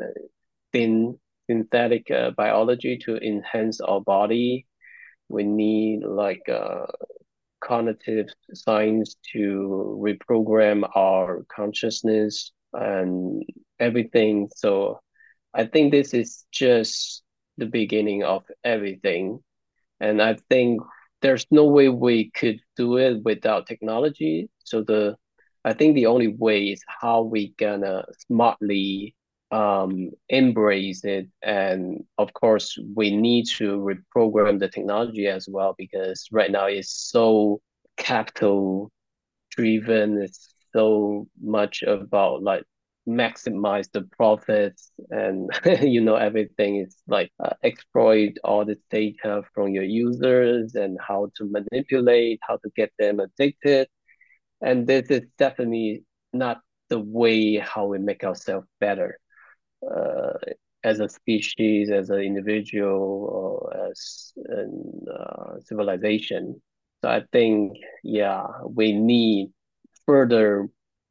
thin synthetic uh, biology to enhance our body. We need like uh, cognitive science to reprogram our consciousness and everything. So I think this is just the beginning of everything. And I think there's no way we could do it without technology. So the I think the only way is how we gonna smartly um, embrace it. And of course, we need to reprogram the technology as well because right now it's so capital driven. It's so much about like maximize the profits and you know everything is like uh, exploit all the data from your users and how to manipulate, how to get them addicted. And this is definitely not the way how we make ourselves better uh, as a species, as an individual, or as an uh, civilization. So I think, yeah, we need further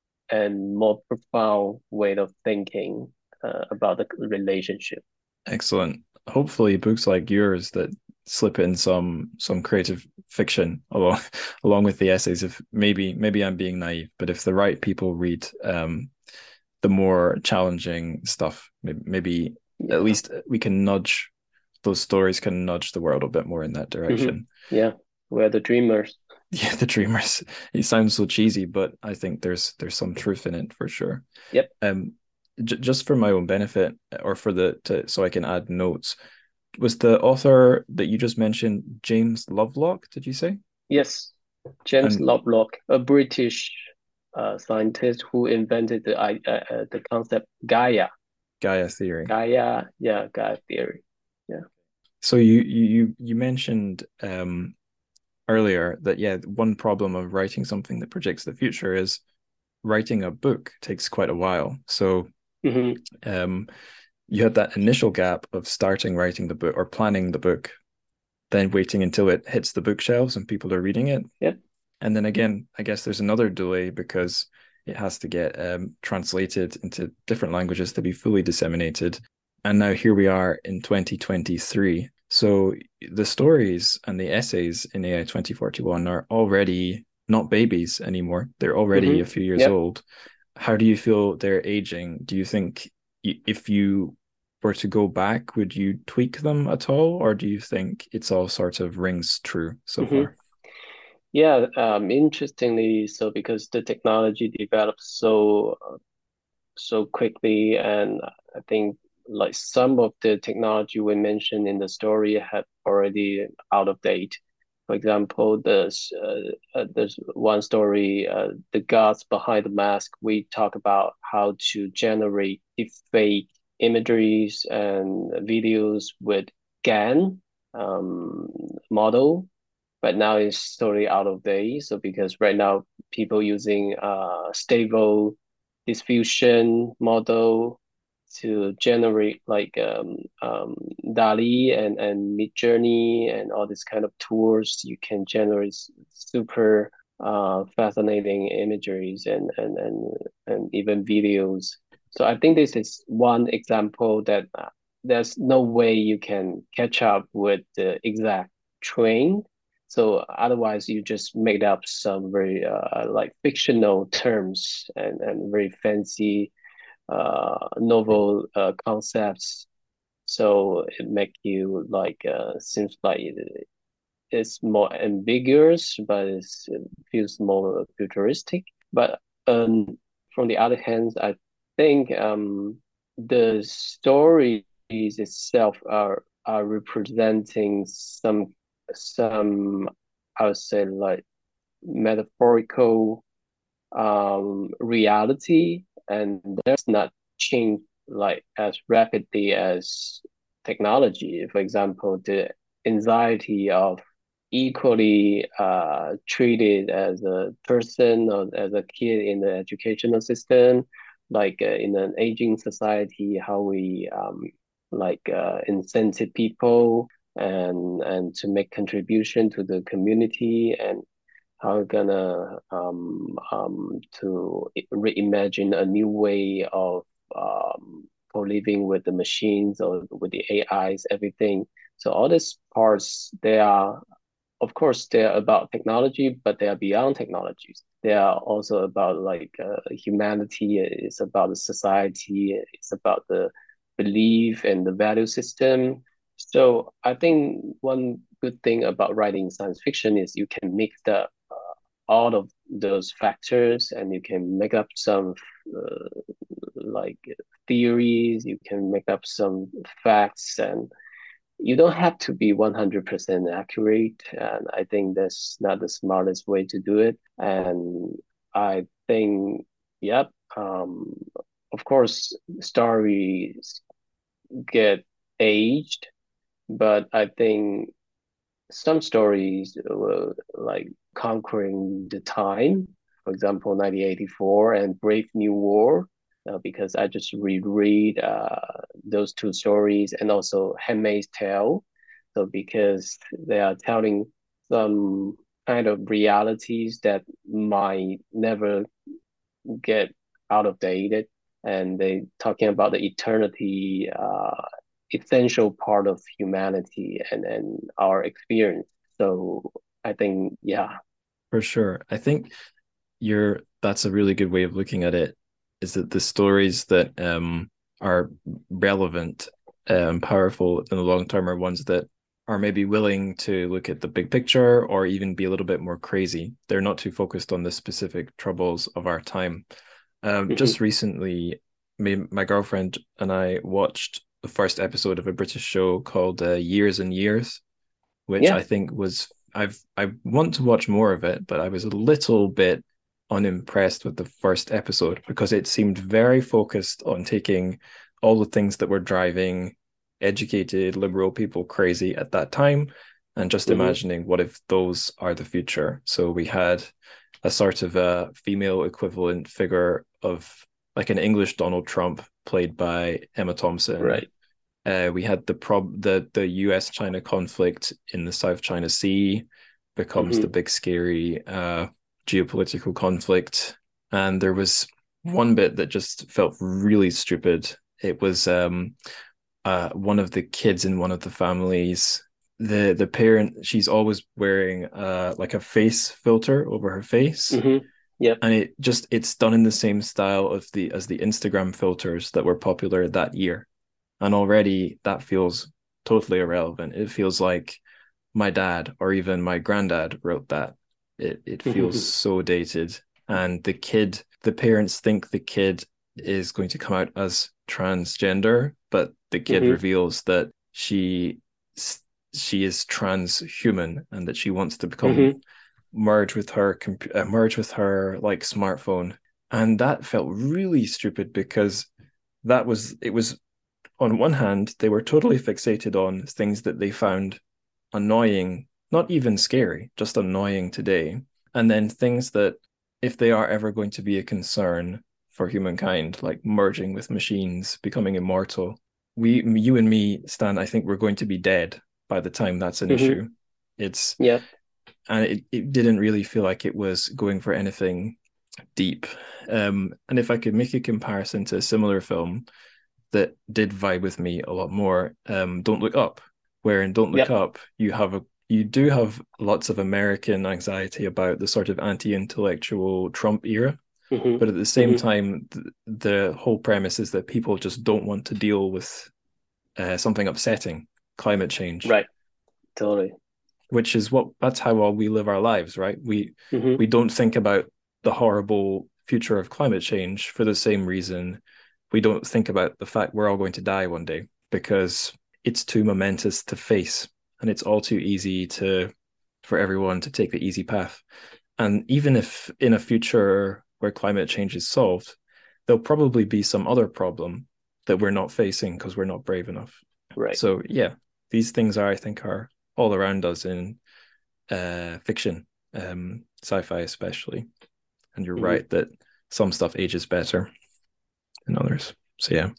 and more profound way of thinking uh, about the relationship. Excellent. Hopefully books like yours that slip in some some creative fiction along along with the essays. If maybe maybe I'm being naive, but if the right people read um the more challenging stuff, maybe, maybe Yeah. at least we can nudge those stories can nudge the world a bit more in that direction. Mm-hmm. Yeah, we're the dreamers. Yeah, the dreamers. It sounds so cheesy, but I think there's there's some truth in it for sure. Yep. Um, j- just for my own benefit, or for the to so I can add notes. Was the author that you just mentioned James Lovelock? Did you say? Yes, James And Lovelock, a British uh, scientist who invented the uh, uh, the concept Gaia. Gaia theory. Gaia, yeah, Gaia theory. Yeah. So you you you mentioned um earlier that yeah, one problem of writing something that predicts the future is writing a book takes quite a while. So Mm-hmm. um you had that initial gap of starting writing the book or planning the book, then waiting until it hits the bookshelves and people are reading it. Yep. And then again, I guess there's another delay because it has to get um, translated into different languages to be fully disseminated. And now here we are in twenty twenty-three. So the stories and the essays in A I twenty forty-one are already not babies anymore. They're already Mm-hmm. a few years Yep. old. How do you feel they're aging? Do you think if you were to go back, would you tweak them at all? Or do you think it's all sort of rings true so Mm-hmm. far? Yeah, um, interestingly, so because the technology develops so uh, so quickly, and I think like some of the technology we mentioned in the story had already out of date. For example, there's uh, uh, there's one story, uh, the gods behind the mask. We talk about how to generate fake imageries and videos with GAN um, model, but now it's totally out of date. So because right now people using uh stable diffusion model, to generate like um, um, DALL-E and and Midjourney and all these kind of tools. You can generate super uh, fascinating imageries and and and and even videos. So I think this is one example that uh, there's no way you can catch up with the exact train. So otherwise, you just made up some very uh, like fictional terms and and very fancy uh, novel uh, concepts. So it make you like uh, seems like it, it's more ambiguous, but it's, it feels more futuristic. But um, from the other hand, I think um, the stories itself are are representing some some I would say like metaphorical um, reality, and that's not changed like as rapidly as technology. For example, the anxiety of equally uh, treated as a person or as a kid in the educational system, like uh, in an aging society, how we um, like uh, incentive people and and to make contribution to the community, and how we're gonna um, um, to reimagine a new way of um, co-living with the machines or with the A Is, everything. So all these parts, they are, of course, they're about technology, but they are beyond technologies. They are also about like uh, humanity. It's about the society. It's about the belief and the value system. So I think one good thing about writing science fiction is you can mix the all of those factors and you can make up some uh, like theories, you can make up some facts, and you don't have to be one hundred percent accurate. And I think that's not the smartest way to do it. And I think, yep, um, of course, stories get aged, but I think some stories were like conquering the time. For example, nineteen eighty-four and Brave New World, uh, because I just reread uh, those two stories, and also Handmaid's Tale. So because they are telling some kind of realities that might never get out of dated, and they talking about the eternity, uh, essential part of humanity and and our experience. So I think, yeah. For sure. I think you're that's a really good way of looking at it, is that the stories that um are relevant and powerful in the long term are ones that are maybe willing to look at the big picture or even be a little bit more crazy. They're not too focused on the specific troubles of our time. Um, Mm-hmm. just recently, me, my girlfriend and I watched the first episode of a British show called uh, Years and Years, which Yeah. I think was I've I want to watch more of it, but I was a little bit unimpressed with the first episode because it seemed very focused on taking all the things that were driving educated liberal people crazy at that time and just Mm-hmm. imagining what if those are the future. So we had a sort of a female equivalent figure of like an English Donald Trump played by Emma Thompson. Right. Uh, we had the prob the the U S China conflict in the South China Sea becomes Mm-hmm. the big scary uh, geopolitical conflict, and there was one bit that just felt really stupid. It was um, uh, one of the kids in one of the families. The the parent, she's always wearing uh, like a face filter over her face, Mm-hmm. Yep. and it just it's done in the same style of the as the Instagram filters that were popular that year. And already that feels totally irrelevant. It feels like my dad or even my granddad wrote that. It it feels so dated. And the kid, the parents think the kid is going to come out as transgender, but the kid Mm-hmm. reveals that she she is transhuman and that she wants to become Mm-hmm. merge with her uh, merge with her like smartphone. And that felt really stupid because that was it was on one hand, they were totally fixated on things that they found annoying, not even scary, just annoying today. And then things that, if they are ever going to be a concern for humankind, like merging with machines, becoming immortal. We, you and me, Stan, I think we're going to be dead by the time that's an Mm-hmm. issue. It's Yeah. and it, it didn't really feel like it was going for anything deep. Um, and if I could make a comparison to a similar film that did vibe with me a lot more, um, Don't Look Up, where in Don't Look Yep. Up you have a you do have lots of American anxiety about the sort of anti-intellectual Trump era, Mm-hmm. but at the same Mm-hmm. time, th- the whole premise is that people just don't want to deal with uh, something upsetting, climate change, Right. Totally. which is what that's how all we live our lives, right? We Mm-hmm. we don't think about the horrible future of climate change for the same reason we don't think about the fact we're all going to die one day, because it's too momentous to face, and it's all too easy to for everyone to take the easy path. And even if in a future where climate change is solved, there'll probably be some other problem that we're not facing because we're not brave enough. Right. So yeah, these things are, I think, are all around us in uh, fiction, um, sci-fi especially. And you're Mm-hmm. right that some stuff ages better than others. So yeah,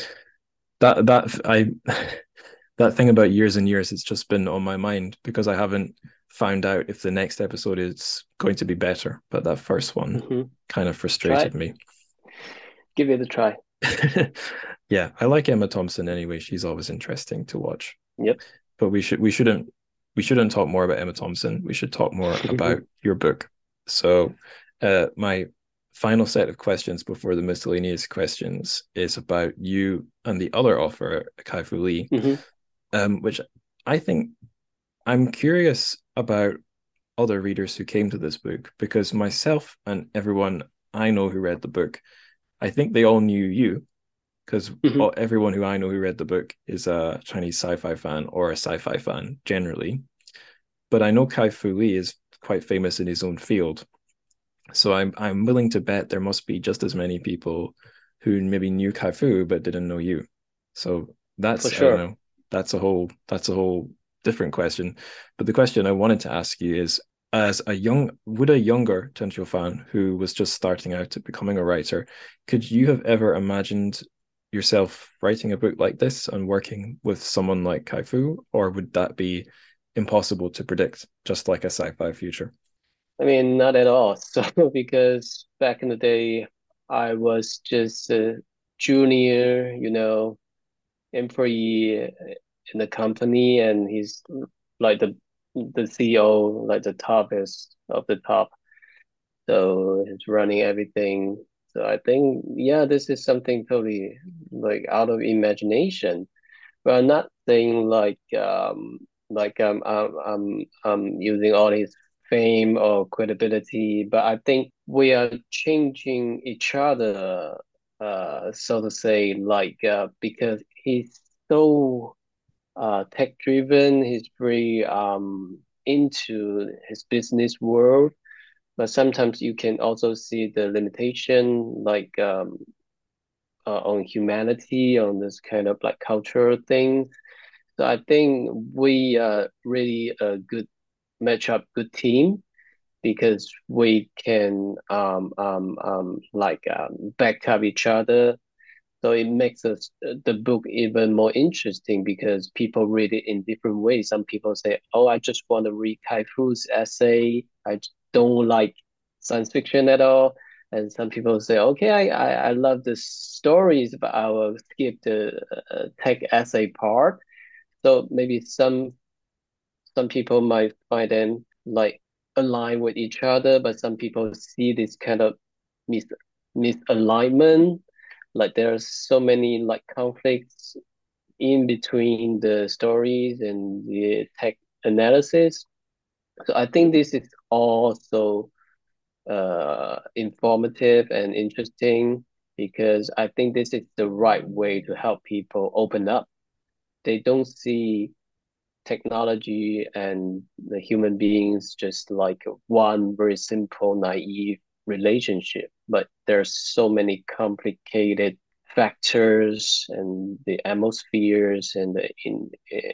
that that I that thing about years and years, it's just been on my mind because I haven't found out if the next episode is going to be better. But that first one Mm-hmm. kind of Try frustrated it. me. Give it a try. Yeah, I like Emma Thompson anyway. She's always interesting to watch. Yep. But we should we shouldn't we shouldn't talk more about Emma Thompson. We should talk more about your book. So, uh, my final set of questions before the miscellaneous questions is about you and the other author, Kai-Fu Lee, Mm-hmm. um, which I think I'm curious about other readers who came to this book, because myself and everyone I know who read the book, I think they all knew you, because Mm-hmm. everyone who I know who read the book is a Chinese sci-fi fan or a sci-fi fan generally. But I know Kai-Fu Lee is quite famous in his own field. So I'm I'm willing to bet there must be just as many people who maybe knew Kai-Fu but didn't know you. So that's, For I don't sure. know, that's a whole that's a whole different question. But the question I wanted to ask you is, as a young would a younger Chen Qiu fan who was just starting out to becoming a writer, could you have ever imagined yourself writing a book like this and working with someone like Kai-Fu, or would that be impossible to predict, just like a sci-fi future? I mean, not at all. So, because back in the day, I was just a junior, you know, employee in the company, and he's like the the C E O, like the top is of the top. So he's running everything. So I think, yeah, this is something totally like out of imagination. But I'm not saying like um like um I'm I'm I'm using all his fame or credibility, but I think we are changing each other, uh, so to say, like uh, because he's so uh tech driven, he's very um into his business world, but sometimes you can also see the limitation, like um uh, on humanity, on this kind of like cultural thing. So I think we are really a good matchup, good team, because we can um um um like um back up each other. So it makes us the book even more interesting because people read it in different ways. Some people say, "Oh, I just want to read Kai-Fu's essay. I don't like science fiction at all." And some people say, "Okay, I I, I love the stories, but I will skip the uh, tech essay part." So maybe some some people might find them like align with each other, but some people see this kind of mis misalignment. Like there are so many like conflicts in between the stories and the tech analysis. So I think this is also uh, informative and interesting because I think this is the right way to help people open up. They don't see technology and the human beings just like one very simple, naive relationship. But there's so many complicated factors and the atmospheres and the in, uh,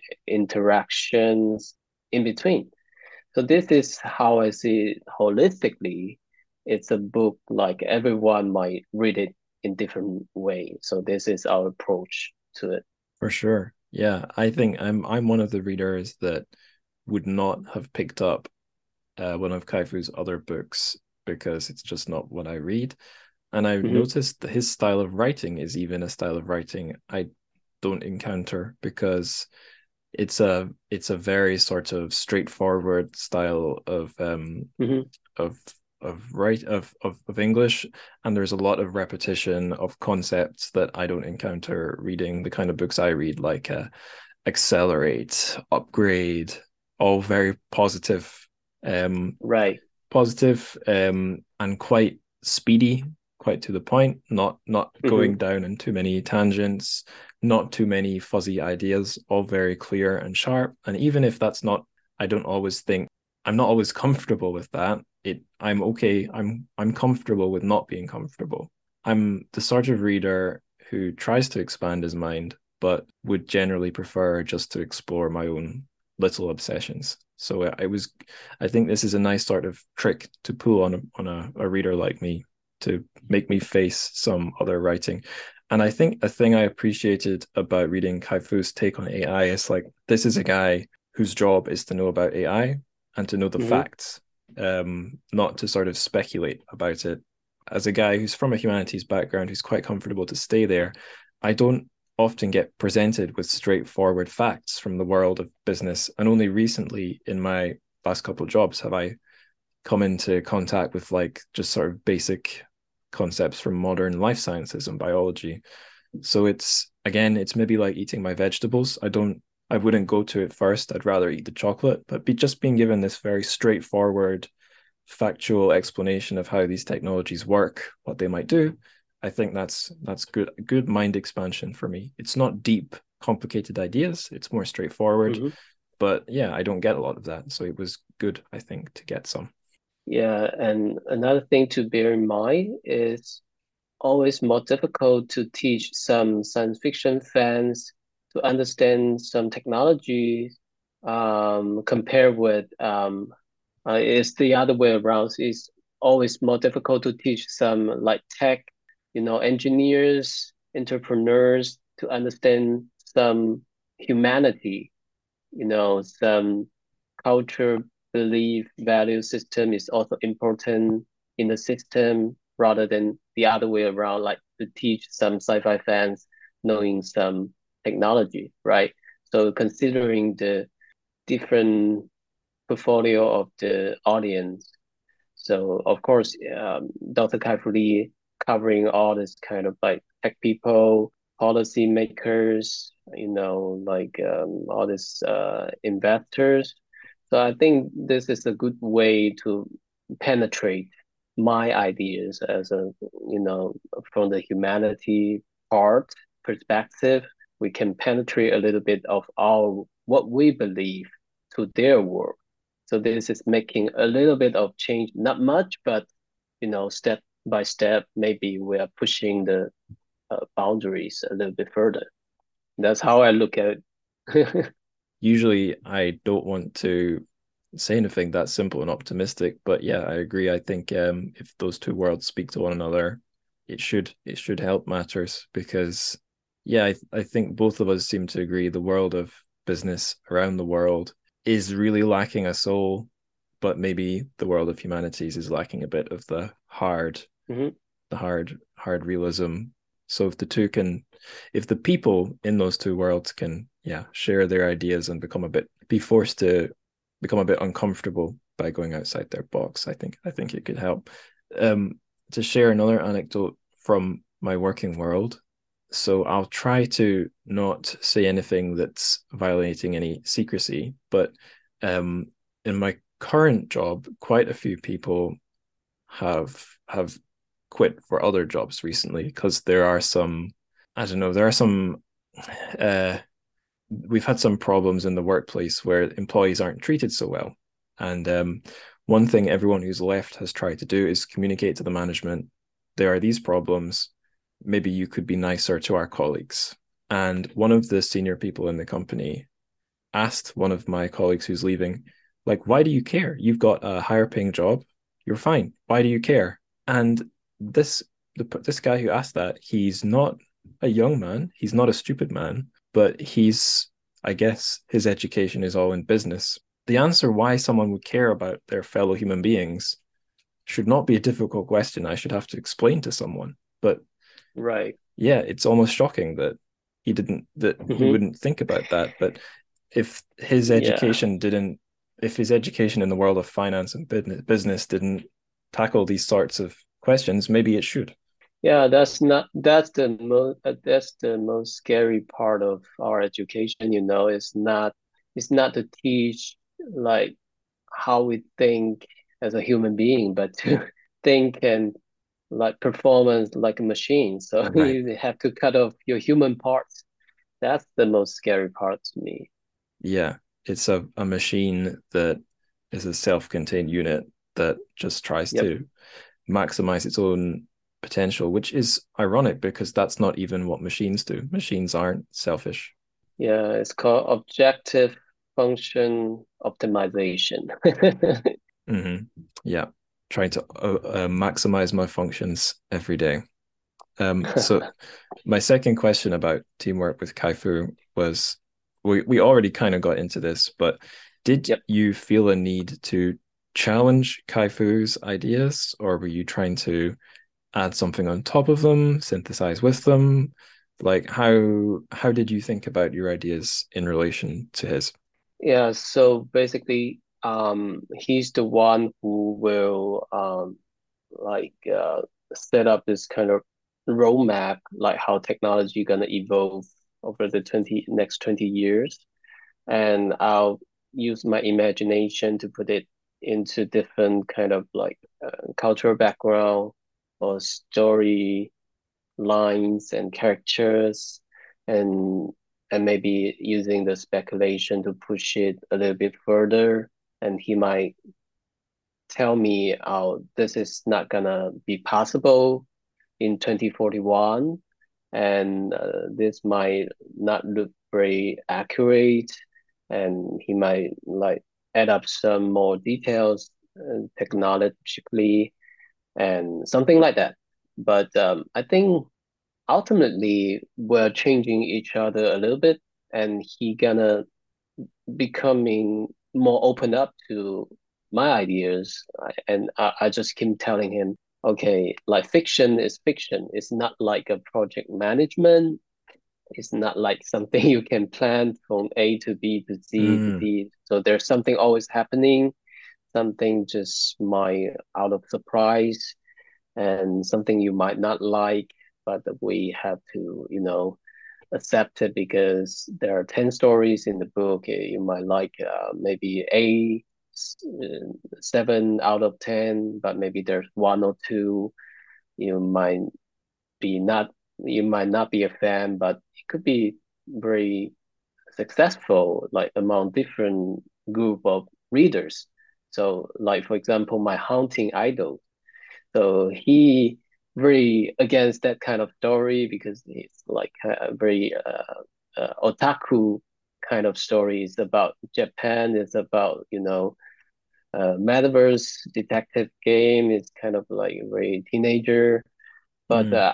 interactions in between. So this is how I see it holistically. it's a book like everyone might read it in different way. So this is our approach to it. For sure. Yeah, I think I'm I'm one of the readers that would not have picked up uh, one of Kai-Fu's other books because it's just not what I read. And I've Mm-hmm. noticed that his style of writing is even a style of writing I don't encounter, because it's a it's a very sort of straightforward style of um Mm-hmm. of of write of, of of English, and there's a lot of repetition of concepts that I don't encounter reading the kind of books I read, like uh, Accelerate, Upgrade, all very positive, um, Right. positive, um, and quite speedy, quite to the point, not not Mm-hmm. going down in too many tangents, not too many fuzzy ideas, all very clear and sharp. And even if that's not, I don't always think I'm not always comfortable with that. It I'm okay. I'm I'm comfortable with not being comfortable. I'm the sort of reader who tries to expand his mind, but would generally prefer just to explore my own little obsessions. So I, I was, I think this is a nice sort of trick to pull on a, on a, a reader like me to make me face some other writing. And I think a thing I appreciated about reading Kai-Fu's take on A I is like, this is a guy whose job is to know about A I and to know the Mm-hmm. facts, um, not to sort of speculate about it. As a guy who's from a humanities background, who's quite comfortable to stay there, I don't often get presented with straightforward facts from the world of business. And only recently in my last couple of jobs have I come into contact with like just sort of basic concepts from modern life sciences and biology. So it's, again, it's maybe like eating my vegetables. I don't, I wouldn't go to it first. I'd rather eat the chocolate, but be just being given this very straightforward, factual explanation of how these technologies work, what they might do, I think that's that's good good mind expansion for me. It's not deep, complicated ideas. It's more straightforward. Mm-hmm. But yeah, I don't get a lot of that. So it was good, I think, to get some. Yeah, and another thing to bear in mind is always more difficult to teach some science fiction fans to understand some technology um, compared with um, uh, it's the other way around. It's always more difficult to teach some like tech, you know, engineers, entrepreneurs to understand some humanity, you know, some culture, belief, value system is also important in the system rather than the other way around, like to teach some sci-fi fans knowing some technology, right? So considering the different portfolio of the audience, so of course, um, Doctor Kai-Fu Lee covering all this kind of like tech people, policy makers, you know, like um, all these uh, investors. So I think this is a good way to penetrate my ideas as a, you know, from the humanity part perspective. We can penetrate a little bit of our what we believe to their work. So this is making a little bit of change, not much, but you know, step by step, maybe we are pushing the uh, boundaries a little bit further. That's how I look at it. Usually I don't want to say anything that simple and optimistic, but yeah, I agree. I think um, if those two worlds speak to one another, it should it should help matters, because yeah, I, I think both of us seem to agree the world of business around the world is really lacking a soul, but maybe the world of humanities is lacking a bit of the hard, hmm the hard, hard realism. So if the two can, if the people in those two worlds can, yeah, share their ideas and become a bit, be forced to become a bit uncomfortable by going outside their box, I think, I think it could help. Um, to share another anecdote from my working world, so I'll try to not say anything that's violating any secrecy, but um, in my current job, quite a few people have have quit for other jobs recently because there are some, I don't know, there are some uh, we've had some problems in the workplace where employees aren't treated so well. And um, one thing everyone who's left has tried to do is communicate to the management, there are these problems. Maybe you could be nicer to our colleagues. And one of the senior people in the company asked one of my colleagues who's leaving, like, why do you care? You've got a higher paying job. You're fine. Why do you care? And this the this guy who asked that, he's not a young man. He's not a stupid man, but he's, I guess, his education is all in business. The answer why someone would care about their fellow human beings should not be a difficult question I should have to explain to someone. But Right. yeah, it's almost shocking that he didn't that he Mm-hmm. wouldn't think about that. But if his Yeah. education didn't if his education in the world of finance and business business didn't tackle these sorts of questions, maybe it should. Yeah, that's not that's the most that's the most scary part of our education, you know, it's not it's not to teach like how we think as a human being, but to think and like performance like a machine. So Right. you have to cut off your human parts. That's the most scary part to me. Yeah. It's a, a machine that is a self-contained unit that just tries Yep. to maximize its own potential, which is ironic because that's not even what machines do. Machines aren't selfish. Yeah, it's called objective function optimization. Mm-hmm. Yeah. Trying to uh, uh, maximize my functions every day. Um, so my second question about teamwork with Kaifu was we, we already kind of got into this, but did Yep. you feel a need to challenge Kaifu's ideas, or were you trying to add something on top of them, synthesize with them? Like how how did you think about your ideas in relation to his? Yeah, so basically, um, he's the one who will um like uh set up this kind of roadmap, like how technology gonna evolve over the twenty next twenty years. And I'll use my imagination to put it into different kind of like uh, cultural background or story lines and characters, and and maybe using the speculation to push it a little bit further. And he might tell me, oh, this is not gonna be possible in twenty forty-one, and uh, this might not look very accurate, and he might like add up some more details uh, technologically and something like that. But um, I think ultimately we're changing each other a little bit, and he gonna becoming more open up to my ideas. And I, I just keep telling him, okay, like fiction is fiction. It's not like a project management. It's not like something you can plan from A to B to C to Mm, D. So there's something always happening, something just might out of surprise, and something you might not like, but we have to, you know, accept it because there are ten stories in the book. You might like uh, maybe a uh, seven out of ten, but maybe there's one or two you might be not you might not be a fan, but it could be very successful like among different group of readers. So like for example, my haunting idol, so he very against that kind of story because it's like a very uh, uh, otaku kind of story. It's about Japan. It's about, you know, uh, metaverse detective game. It's kind of like very teenager. But mm. uh,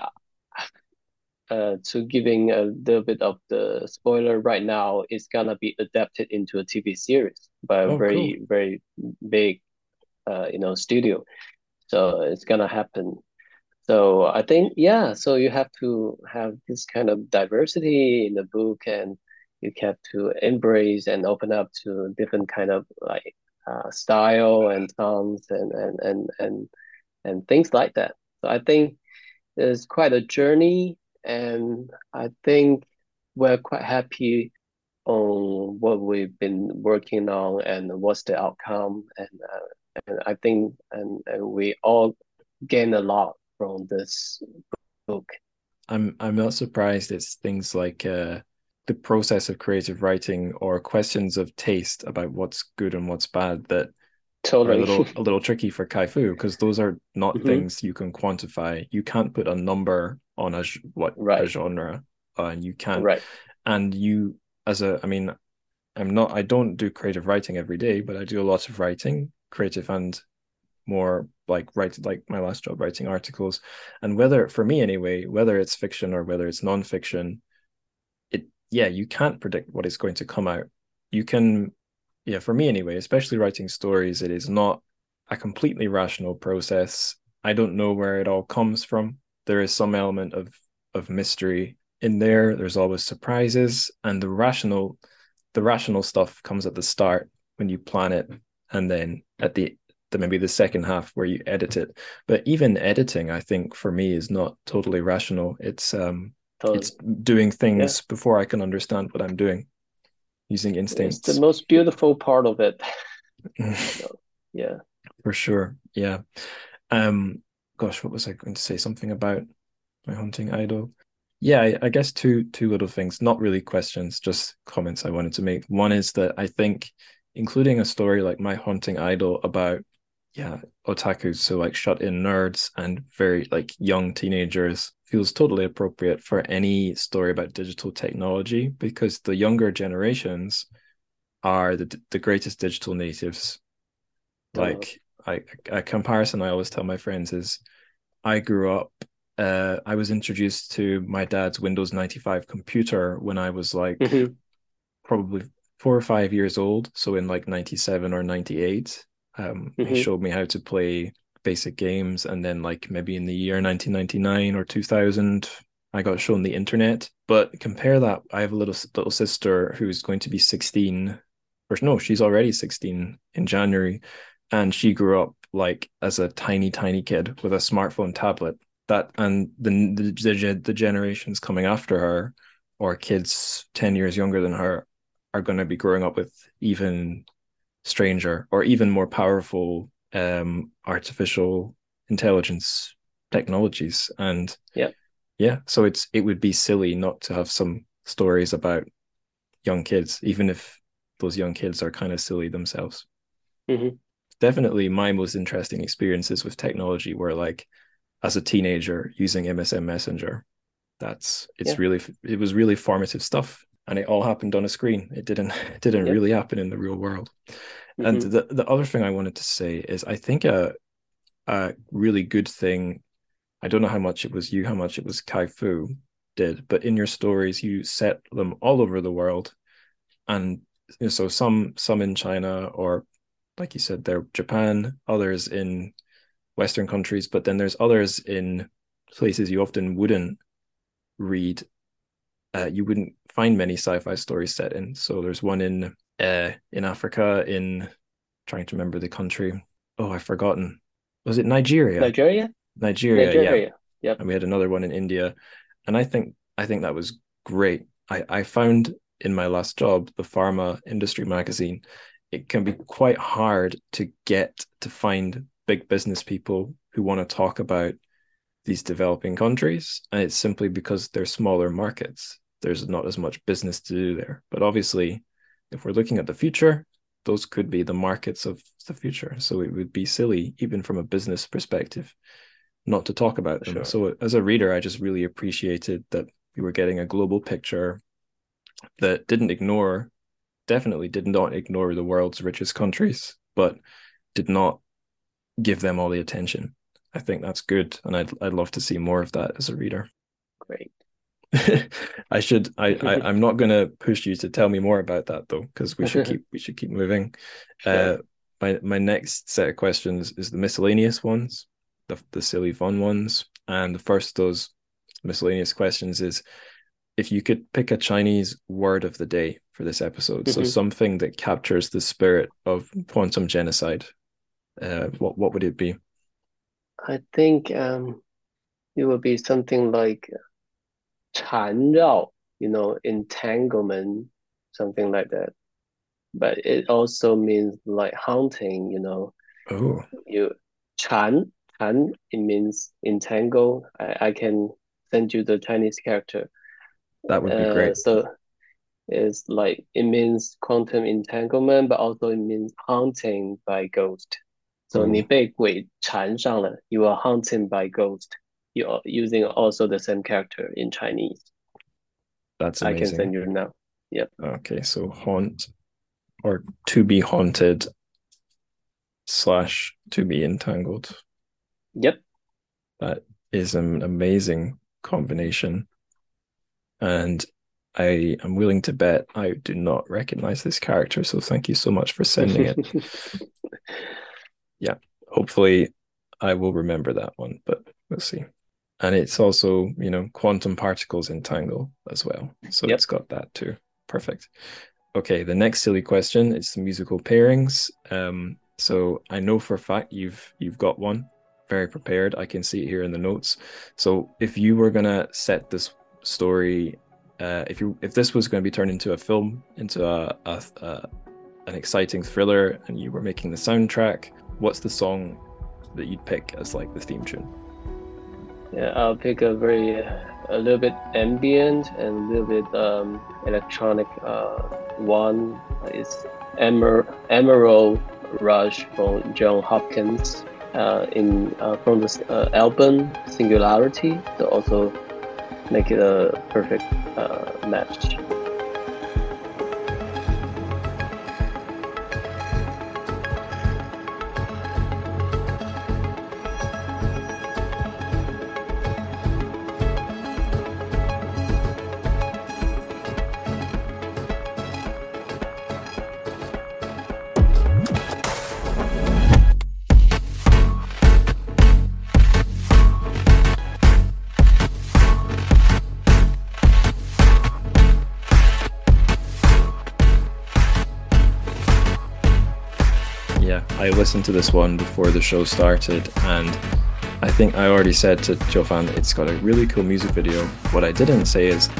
uh, to giving a little bit of the spoiler right now, it's gonna be adapted into a T V series by a Oh, cool. very very big uh, you know studio. So it's gonna happen. So I think, yeah, so you have to have this kind of diversity in the book, and you have to embrace and open up to different kind of like uh, style and tones and, and and and and things like that. So I think it's quite a journey, and I think we're quite happy on what we've been working on and what's the outcome. And uh, and I think and, and we all gain a lot from this book. I'm I'm not surprised it's things like uh, the process of creative writing or questions of taste about what's good and what's bad that are a Totally. little a little tricky for Kaifu because those are not Hmm. things you can quantify. You can't put a number on a what a Right. genre, uh, and you can't. Right. And you, as a, I mean, I'm not. I don't do creative writing every day, but I do a lot of writing, creative and more like write like my last job writing articles. And whether, for me anyway, whether it's fiction or whether it's nonfiction, it yeah, you can't predict what is going to come out. You can, yeah, for me anyway, especially writing stories, it is not a completely rational process. I don't know where it all comes from. There is some element of of mystery in there. There's always surprises, and the rational the rational stuff comes at the start when you plan it, and then at the the maybe the second half where you edit it. But even editing, I think for me is not totally rational. It's um Totally. it's doing things Yeah. before I can understand what I'm doing, using It's instincts. the most beautiful part of it. Yeah. For sure. Yeah. Um, gosh, what was I going to say? Something about my hunting idol. Yeah, I, I guess two two little things, not really questions, just comments I wanted to make. One is that I think including a story like My Haunting Idol about, yeah, otakus, so like shut in nerds and very like young teenagers, feels totally appropriate for any story about digital technology, because the younger generations are the the greatest digital natives. Totally. Like I, a comparison I always tell my friends is I grew up, uh, I was introduced to my dad's Windows ninety-five computer when I was like Mm-hmm. probably four or five years old. So in like ninety-seven or ninety-eight, um, he Mm-hmm. showed me how to play basic games. And then like maybe in the year nineteen ninety-nine or two thousand, I got shown the internet. But compare that, I have a little little sister who's going to be sixteen, or no, she's already sixteen in January, and she grew up like as a tiny, tiny kid with a smartphone tablet. That and the the, the generations coming after her, or kids ten years younger than her, are going to be growing up with even stranger or even more powerful um, artificial intelligence technologies. And Yeah. yeah, so it's it would be silly not to have some stories about young kids, even if those young kids are kind of silly themselves. Mm-hmm. Definitely my most interesting experiences with technology were like as a teenager using M S N Messenger. That's it's Yeah. really it was really formative stuff, and it all happened on a screen. It didn't it didn't Yeah. really happen in the real world. And Mm-hmm. the the other thing I wanted to say is I think a a really good thing, I don't know how much it was you, how much it was Kai Fu did, but in your stories you set them all over the world, and you know, so some some in China, or like you said there, Japan, others in Western countries, but then there's others in places you often wouldn't read, uh, you wouldn't find many sci-fi stories set in. So there's one in uh, in Africa, in trying to remember the country. Oh, I've forgotten. Was it Nigeria? Nigeria? Nigeria, yeah. Nigeria. Yep. And we had another one in India, and I think I think that was great. I I found in my last job, the pharma industry magazine, it can be quite hard to get to find big business people who want to talk about these developing countries, and it's simply because they're smaller markets. There's not as much business to do there. But obviously, if we're looking at the future, those could be the markets of the future. So it would be silly, even from a business perspective, not to talk about them. Sure. So as a reader, I just really appreciated that we were getting a global picture that didn't ignore, definitely did not ignore the world's richest countries, but did not give them all the attention. I think that's good, and I'd I'd love to see more of that as a reader. Great. I should I, I I'm not going to push you to tell me more about that though, because we should keep we should keep moving. Sure. Uh, my my next set of questions is the miscellaneous ones, the the silly fun ones, and the first of those miscellaneous questions is if you could pick a Chinese word of the day for this episode, so Mm-hmm. something that captures the spirit of quantum genocide, uh, what what would it be? I think um it will be something like 缠绕, you know, entanglement, something like that. But it also means like haunting, you know. Oh, You 缠, 缠, it means entangle. I, I can send you the Chinese character. that would be Uh, great. so it's like it means quantum entanglement, but also it means haunting by ghost. So Oh, 你被鬼缠上了, you are haunted by ghost. You are using also the same character in Chinese. that's I can amazing. send you now. Yep. Okay, so haunt or to be haunted slash To Be Entangled. Yep. That is an amazing combination. And I am willing to bet I do not recognize this character, so thank you so much for sending it. Yeah, hopefully I will remember that one, but we'll see. And it's also, you know, quantum particles entangle as well. So yep. It's got that too. Perfect. Okay, the next silly question is the musical pairings. Um, so I know for a fact you've you've got one very prepared. I can see it here in the notes. So if you were gonna set this story, uh, if you if this was going to be turned into a film, into a, a, a an exciting thriller, and you were making the soundtrack, what's the song that you'd pick as like the theme tune? Yeah, I'll pick a very a little bit ambient and a little bit um, electronic uh, one. It's Emer- Emerald Rush from John Hopkins uh, in uh, from the uh, album Singularity. To also make it a perfect uh, match. I listened to this one before the show started, and I think I already said to Jiufan it's got a really cool music video. What I didn't say is,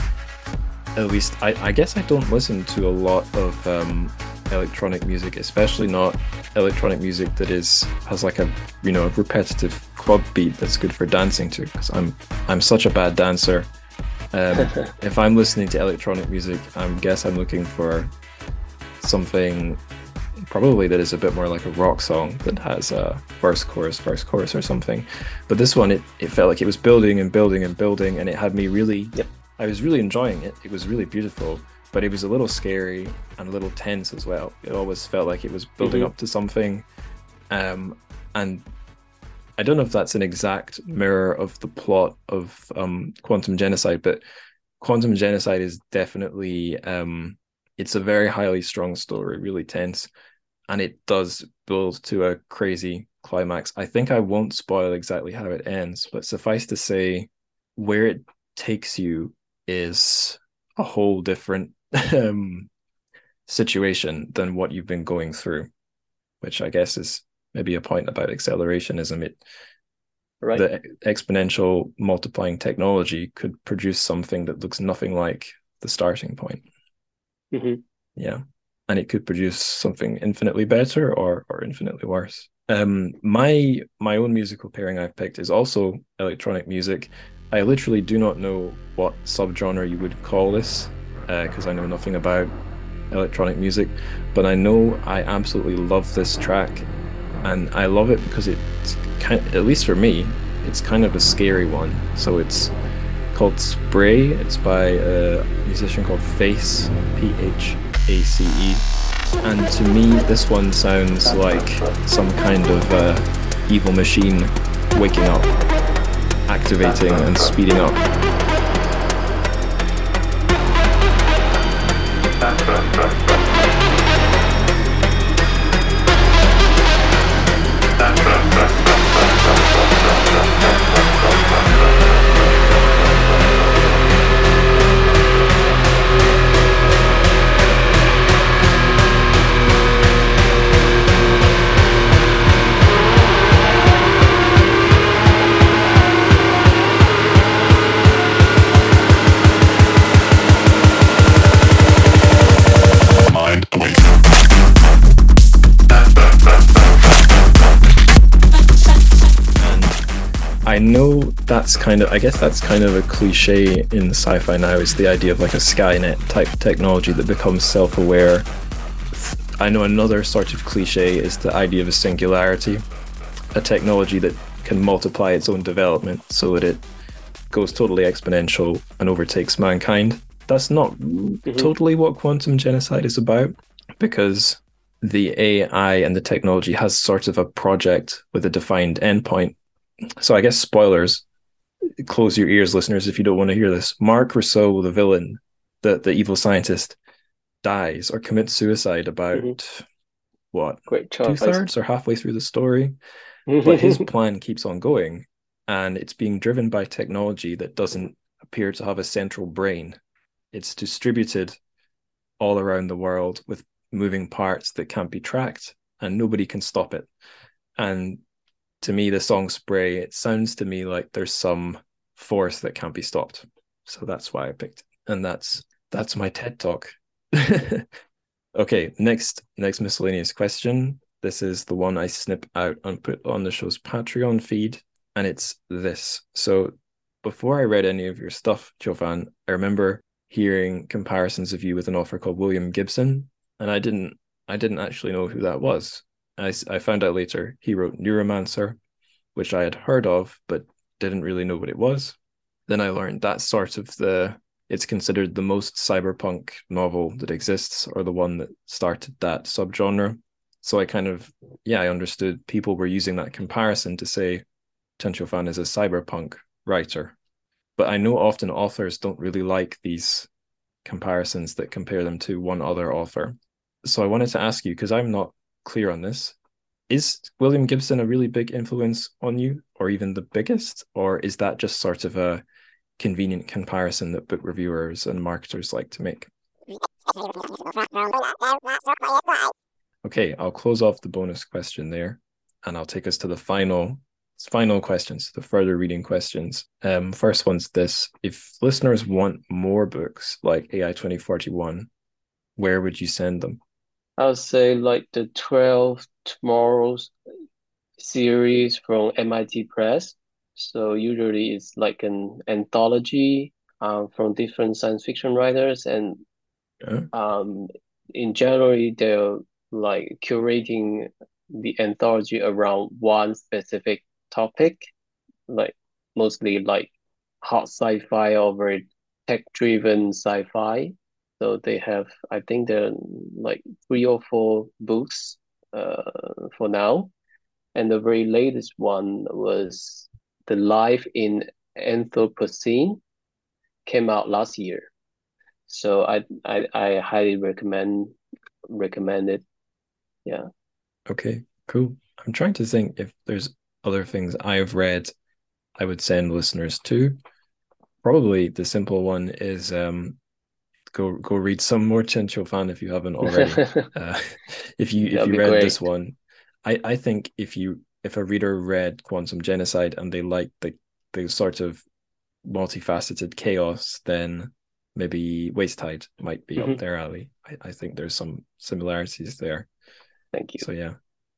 at least I, I guess I don't listen to a lot of um, electronic music, especially not electronic music that is has like a you know a repetitive club beat that's good for dancing to, because I'm I'm such a bad dancer. Um, if I'm listening to electronic music, I guess I'm looking for something probably that is a bit more like a rock song that has a verse, chorus, verse, chorus or something. But this one, it, it felt like it was building and building and building, and it had me really, yep. I was really enjoying it. It was really beautiful, but it was a little scary and a little tense as well. It always felt like it was building mm-hmm. up to something. Um, and I don't know if that's an exact mirror of the plot of um, Quantum Genocide, but Quantum Genocide is definitely, um, it's a very highly strung story, really tense. And it does build to a crazy climax. I think I won't spoil exactly how it ends, but suffice to say, where it takes you is a whole different um, situation than what you've been going through, which I guess is maybe a point about accelerationism. It, right. The exponential multiplying technology could produce something that looks nothing like the starting point. Mm-hmm. Yeah. And it could produce something infinitely better or or infinitely worse. Um, my my own musical pairing I've picked is also electronic music. I literally do not know what subgenre you would call this, because uh, I know nothing about electronic music, but I know I absolutely love this track, and I love it because it's kind, at least for me, it's kind of a scary one. So it's called Spray. It's by a musician called Face, P H A C E, and to me this one sounds like some kind of uh, evil machine waking up, activating and speeding up. I know that's kind of, I guess that's kind of a cliche in sci-fi now, is the idea of like a Skynet type technology that becomes self-aware. I know another sort of cliche is the idea of a singularity, a technology that can multiply its own development so that it goes totally exponential and overtakes mankind. That's not mm-hmm. totally what Quantum Genocide is about, because the A I and the technology has sort of a project with a defined endpoint. So I guess spoilers, close your ears, listeners, if you don't want to hear this. Marc Rousseau, the villain, the, the evil scientist, dies or commits suicide about mm-hmm. what? Great choice. Two-thirds or halfway through the story. But his plan keeps on going, and it's being driven by technology that doesn't appear to have a central brain. It's distributed all around the world with moving parts that can't be tracked, and nobody can stop it. And to me, the song Spray, it sounds to me like there's some force that can't be stopped. So that's why I picked it. And that's that's my TED Talk. Okay, next next miscellaneous question. This is the one I snip out and put on the show's Patreon feed, and it's this. So before I read any of your stuff, Qiufan, I remember hearing comparisons of you with an author called William Gibson, and I didn't I didn't actually know who that was. I, I found out later he wrote Neuromancer, which I had heard of, but didn't really know what it was. Then I learned that's sort of the, it's considered the most cyberpunk novel that exists, or the one that started that subgenre. So I kind of, yeah, I understood people were using that comparison to say Chen Qiufan is a cyberpunk writer. But I know often authors don't really like these comparisons that compare them to one other author. So I wanted to ask you, because I'm not clear on this, is William Gibson a really big influence on you, or even the biggest, or is that just sort of a convenient comparison that book reviewers and marketers like to make? Okay, I'll close off the bonus question there, and I'll take us to the final final questions, the further reading questions. Um, first one's this: if listeners want more books like A I twenty forty-one, where would you send them? I would say like the twelve Tomorrows series from M I T Press. So usually it's like an anthology um, from different science fiction writers, and yeah. um, in January they're like curating the anthology around one specific topic, like mostly like hot sci-fi or very tech-driven sci-fi. So they have, I think they're like three or four books uh, for now. And the very latest one was The Life in Anthropocene, came out last year. So I I, I highly recommend recommend it. Yeah. Okay, cool. I'm trying to think if there's other things I've read I would send listeners to. Probably the simple one is um go go read some more Chen Qiufan if you haven't already. uh, if you if That'd you read great. This one, I I think if you if a reader read Quantum Genocide and they like the the sort of multifaceted chaos, then maybe Waste Tide might be mm-hmm. up their alley. I, I think there's some similarities there. Thank you. So yeah,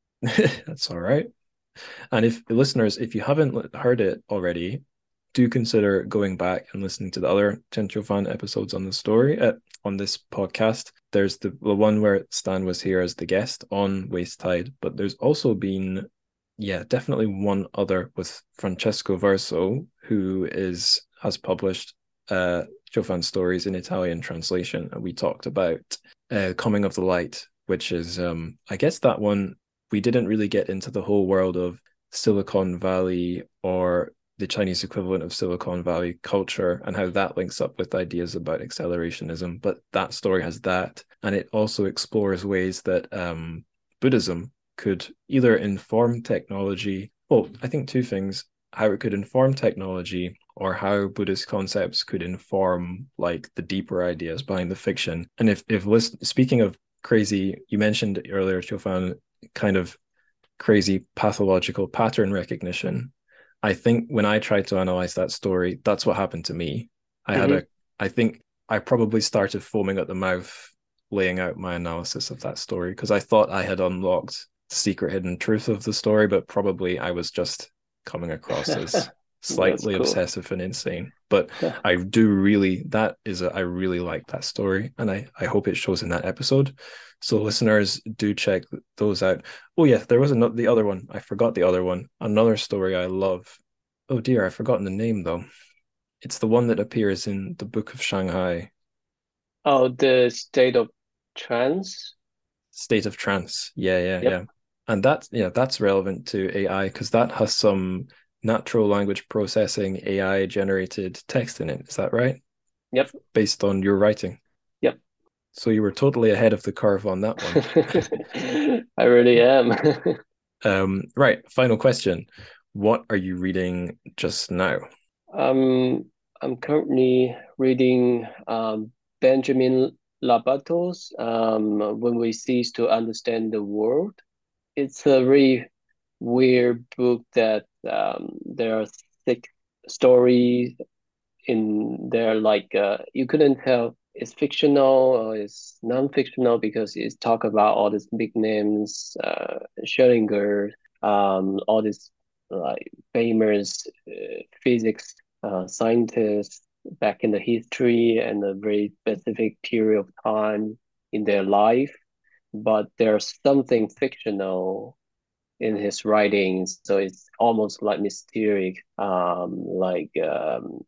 that's all right. And if listeners, if you haven't heard it already, do consider going back and listening to the other Chen Qiufan episodes on the story uh, on this podcast. There's the, the one where Stan was here as the guest on Waste Tide, but there's also been, yeah, definitely one other with Francesco Verso, who is has published uh, Qiufan stories in Italian translation, and we talked about uh, Coming of the Light, which is, um, I guess that one we didn't really get into the whole world of Silicon Valley or the Chinese equivalent of Silicon Valley culture and how that links up with ideas about accelerationism. But that story has that. And it also explores ways that um, Buddhism could either inform technology. Well, I think two things, how it could inform technology or how Buddhist concepts could inform like the deeper ideas behind the fiction. And if, if listen, speaking of crazy, you mentioned earlier, Qiufan, kind of crazy pathological pattern recognition. I think when I tried to analyze that story, that's what happened to me. I mm-hmm. had a, I think I probably started foaming at the mouth laying out my analysis of that story because I thought I had unlocked the secret hidden truth of the story, but probably I was just coming across as slightly cool. obsessive and insane. But I do really, that is, a, I really like that story, and I, I hope it shows in that episode. So listeners, do check those out. Oh yeah, there was another, the other one. I forgot the other one. Another story I love. Oh dear, I've forgotten the name though. It's the one that appears in the Book of Shanghai. Oh, the State of Trance? State of trance. Yeah, yeah, Yep. yeah. And that's yeah, that's relevant to A I because that has some natural language processing A I generated text in it. Is that right? Yep. Based on your writing. Yep. So you were totally ahead of the curve on that one. I really am. um, right. Final question. What are you reading just now? Um, I'm currently reading um, Benjamin Labato's um, When We Cease to Understand the World. It's a really weird book that um, there are six stories in there, like uh, you couldn't tell it's fictional or it's non-fictional because it's talk about all these big names, uh, Schrödinger, um, all these like famous uh, physics uh, scientists back in the history and a very specific period of time in their life, but there's something fictional in his writings, so it's almost like mysterious, um, like um,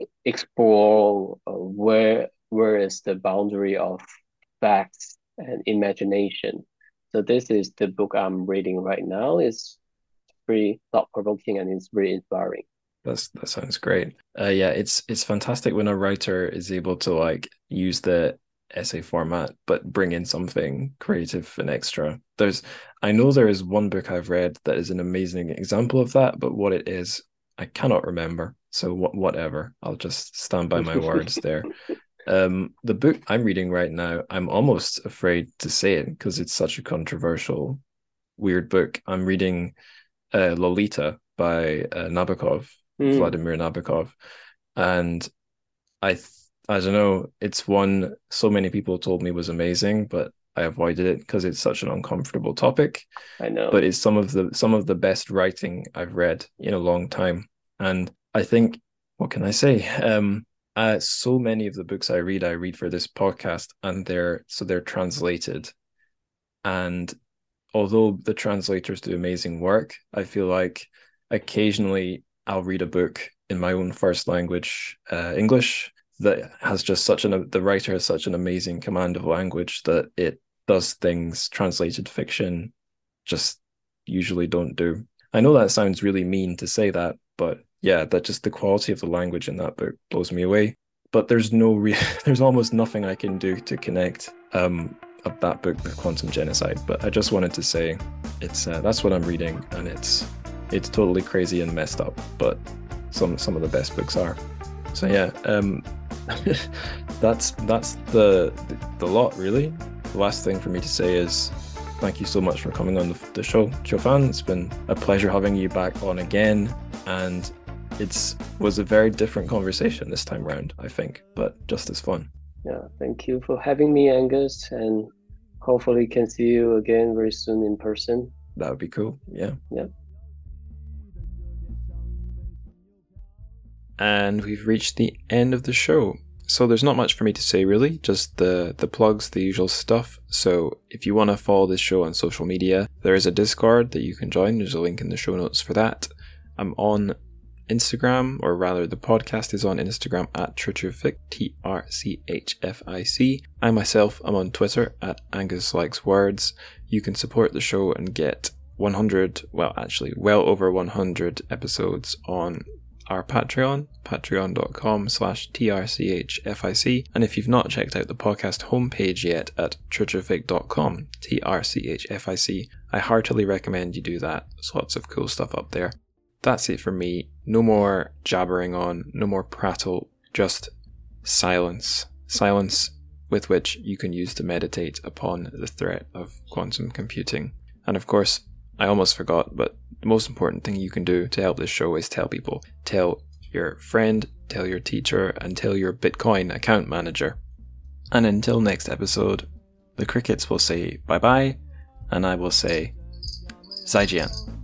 explore uh, where where is the boundary of facts and imagination. So this is the book I'm reading right now. It's pretty thought provoking and it's really inspiring. That's that sounds great. Uh, yeah, it's it's fantastic when a writer is able to like use the essay format but bring in something creative and extra. There's I know there is one book I've read that is an amazing example of that, but what it is, I cannot remember. So what whatever. I'll just stand by my words there. Um, the book I'm reading right now, I'm almost afraid to say it because it's such a controversial, weird book. I'm reading uh, Lolita by uh, Nabokov, mm. Vladimir Nabokov, and I th- I don't know. It's one so many people told me was amazing, but I avoided it because it's such an uncomfortable topic. I know, but it's some of the some of the best writing I've read in a long time, and I think what can I say? Um, uh, so many of the books I read, I read for this podcast, and they're so they're translated, and although the translators do amazing work, I feel like occasionally I'll read a book in my own first language, uh, English, that has just such an the writer has such an amazing command of language that it does things translated fiction just usually don't do. I know that sounds really mean to say that, but yeah, that just the quality of the language in that book blows me away. But there's no re- there's almost nothing I can do to connect um of that book with Quantum Genocide. But I just wanted to say it's uh, that's what I'm reading, and it's it's totally crazy and messed up, but some some of the best books are. So yeah, um that's that's the the lot really. The last thing for me to say is thank you so much for coming on the, the show, Qiufan. It's been a pleasure having you back on again, and it's was a very different conversation this time around, I think, but just as fun. Yeah, thank you for having me, Angus, and hopefully can see you again very soon in person. That would be cool. Yeah. Yeah. And we've reached the end of the show. So there's not much for me to say really, just the, the plugs, the usual stuff. So if you want to follow this show on social media, there is a Discord that you can join. There's a link in the show notes for that. I'm on Instagram, or rather the podcast is on Instagram at Trchfic, T R C H F I C. I myself am on Twitter at Angus Likes Words. You can support the show and get one hundred, well actually well over one hundred episodes on our Patreon, patreon.com slash trchfic. And if you've not checked out the podcast homepage yet at trchfic dot com, T R C H F I C, I heartily recommend you do that. There's lots of cool stuff up there. That's it for me. No more jabbering on, no more prattle, just silence. Silence with which you can use to meditate upon the threat of quantum computing. And of course, I almost forgot, but the most important thing you can do to help this show is tell people. Tell your friend, tell your teacher, and tell your Bitcoin account manager. And until next episode, the crickets will say bye-bye, and I will say 再见.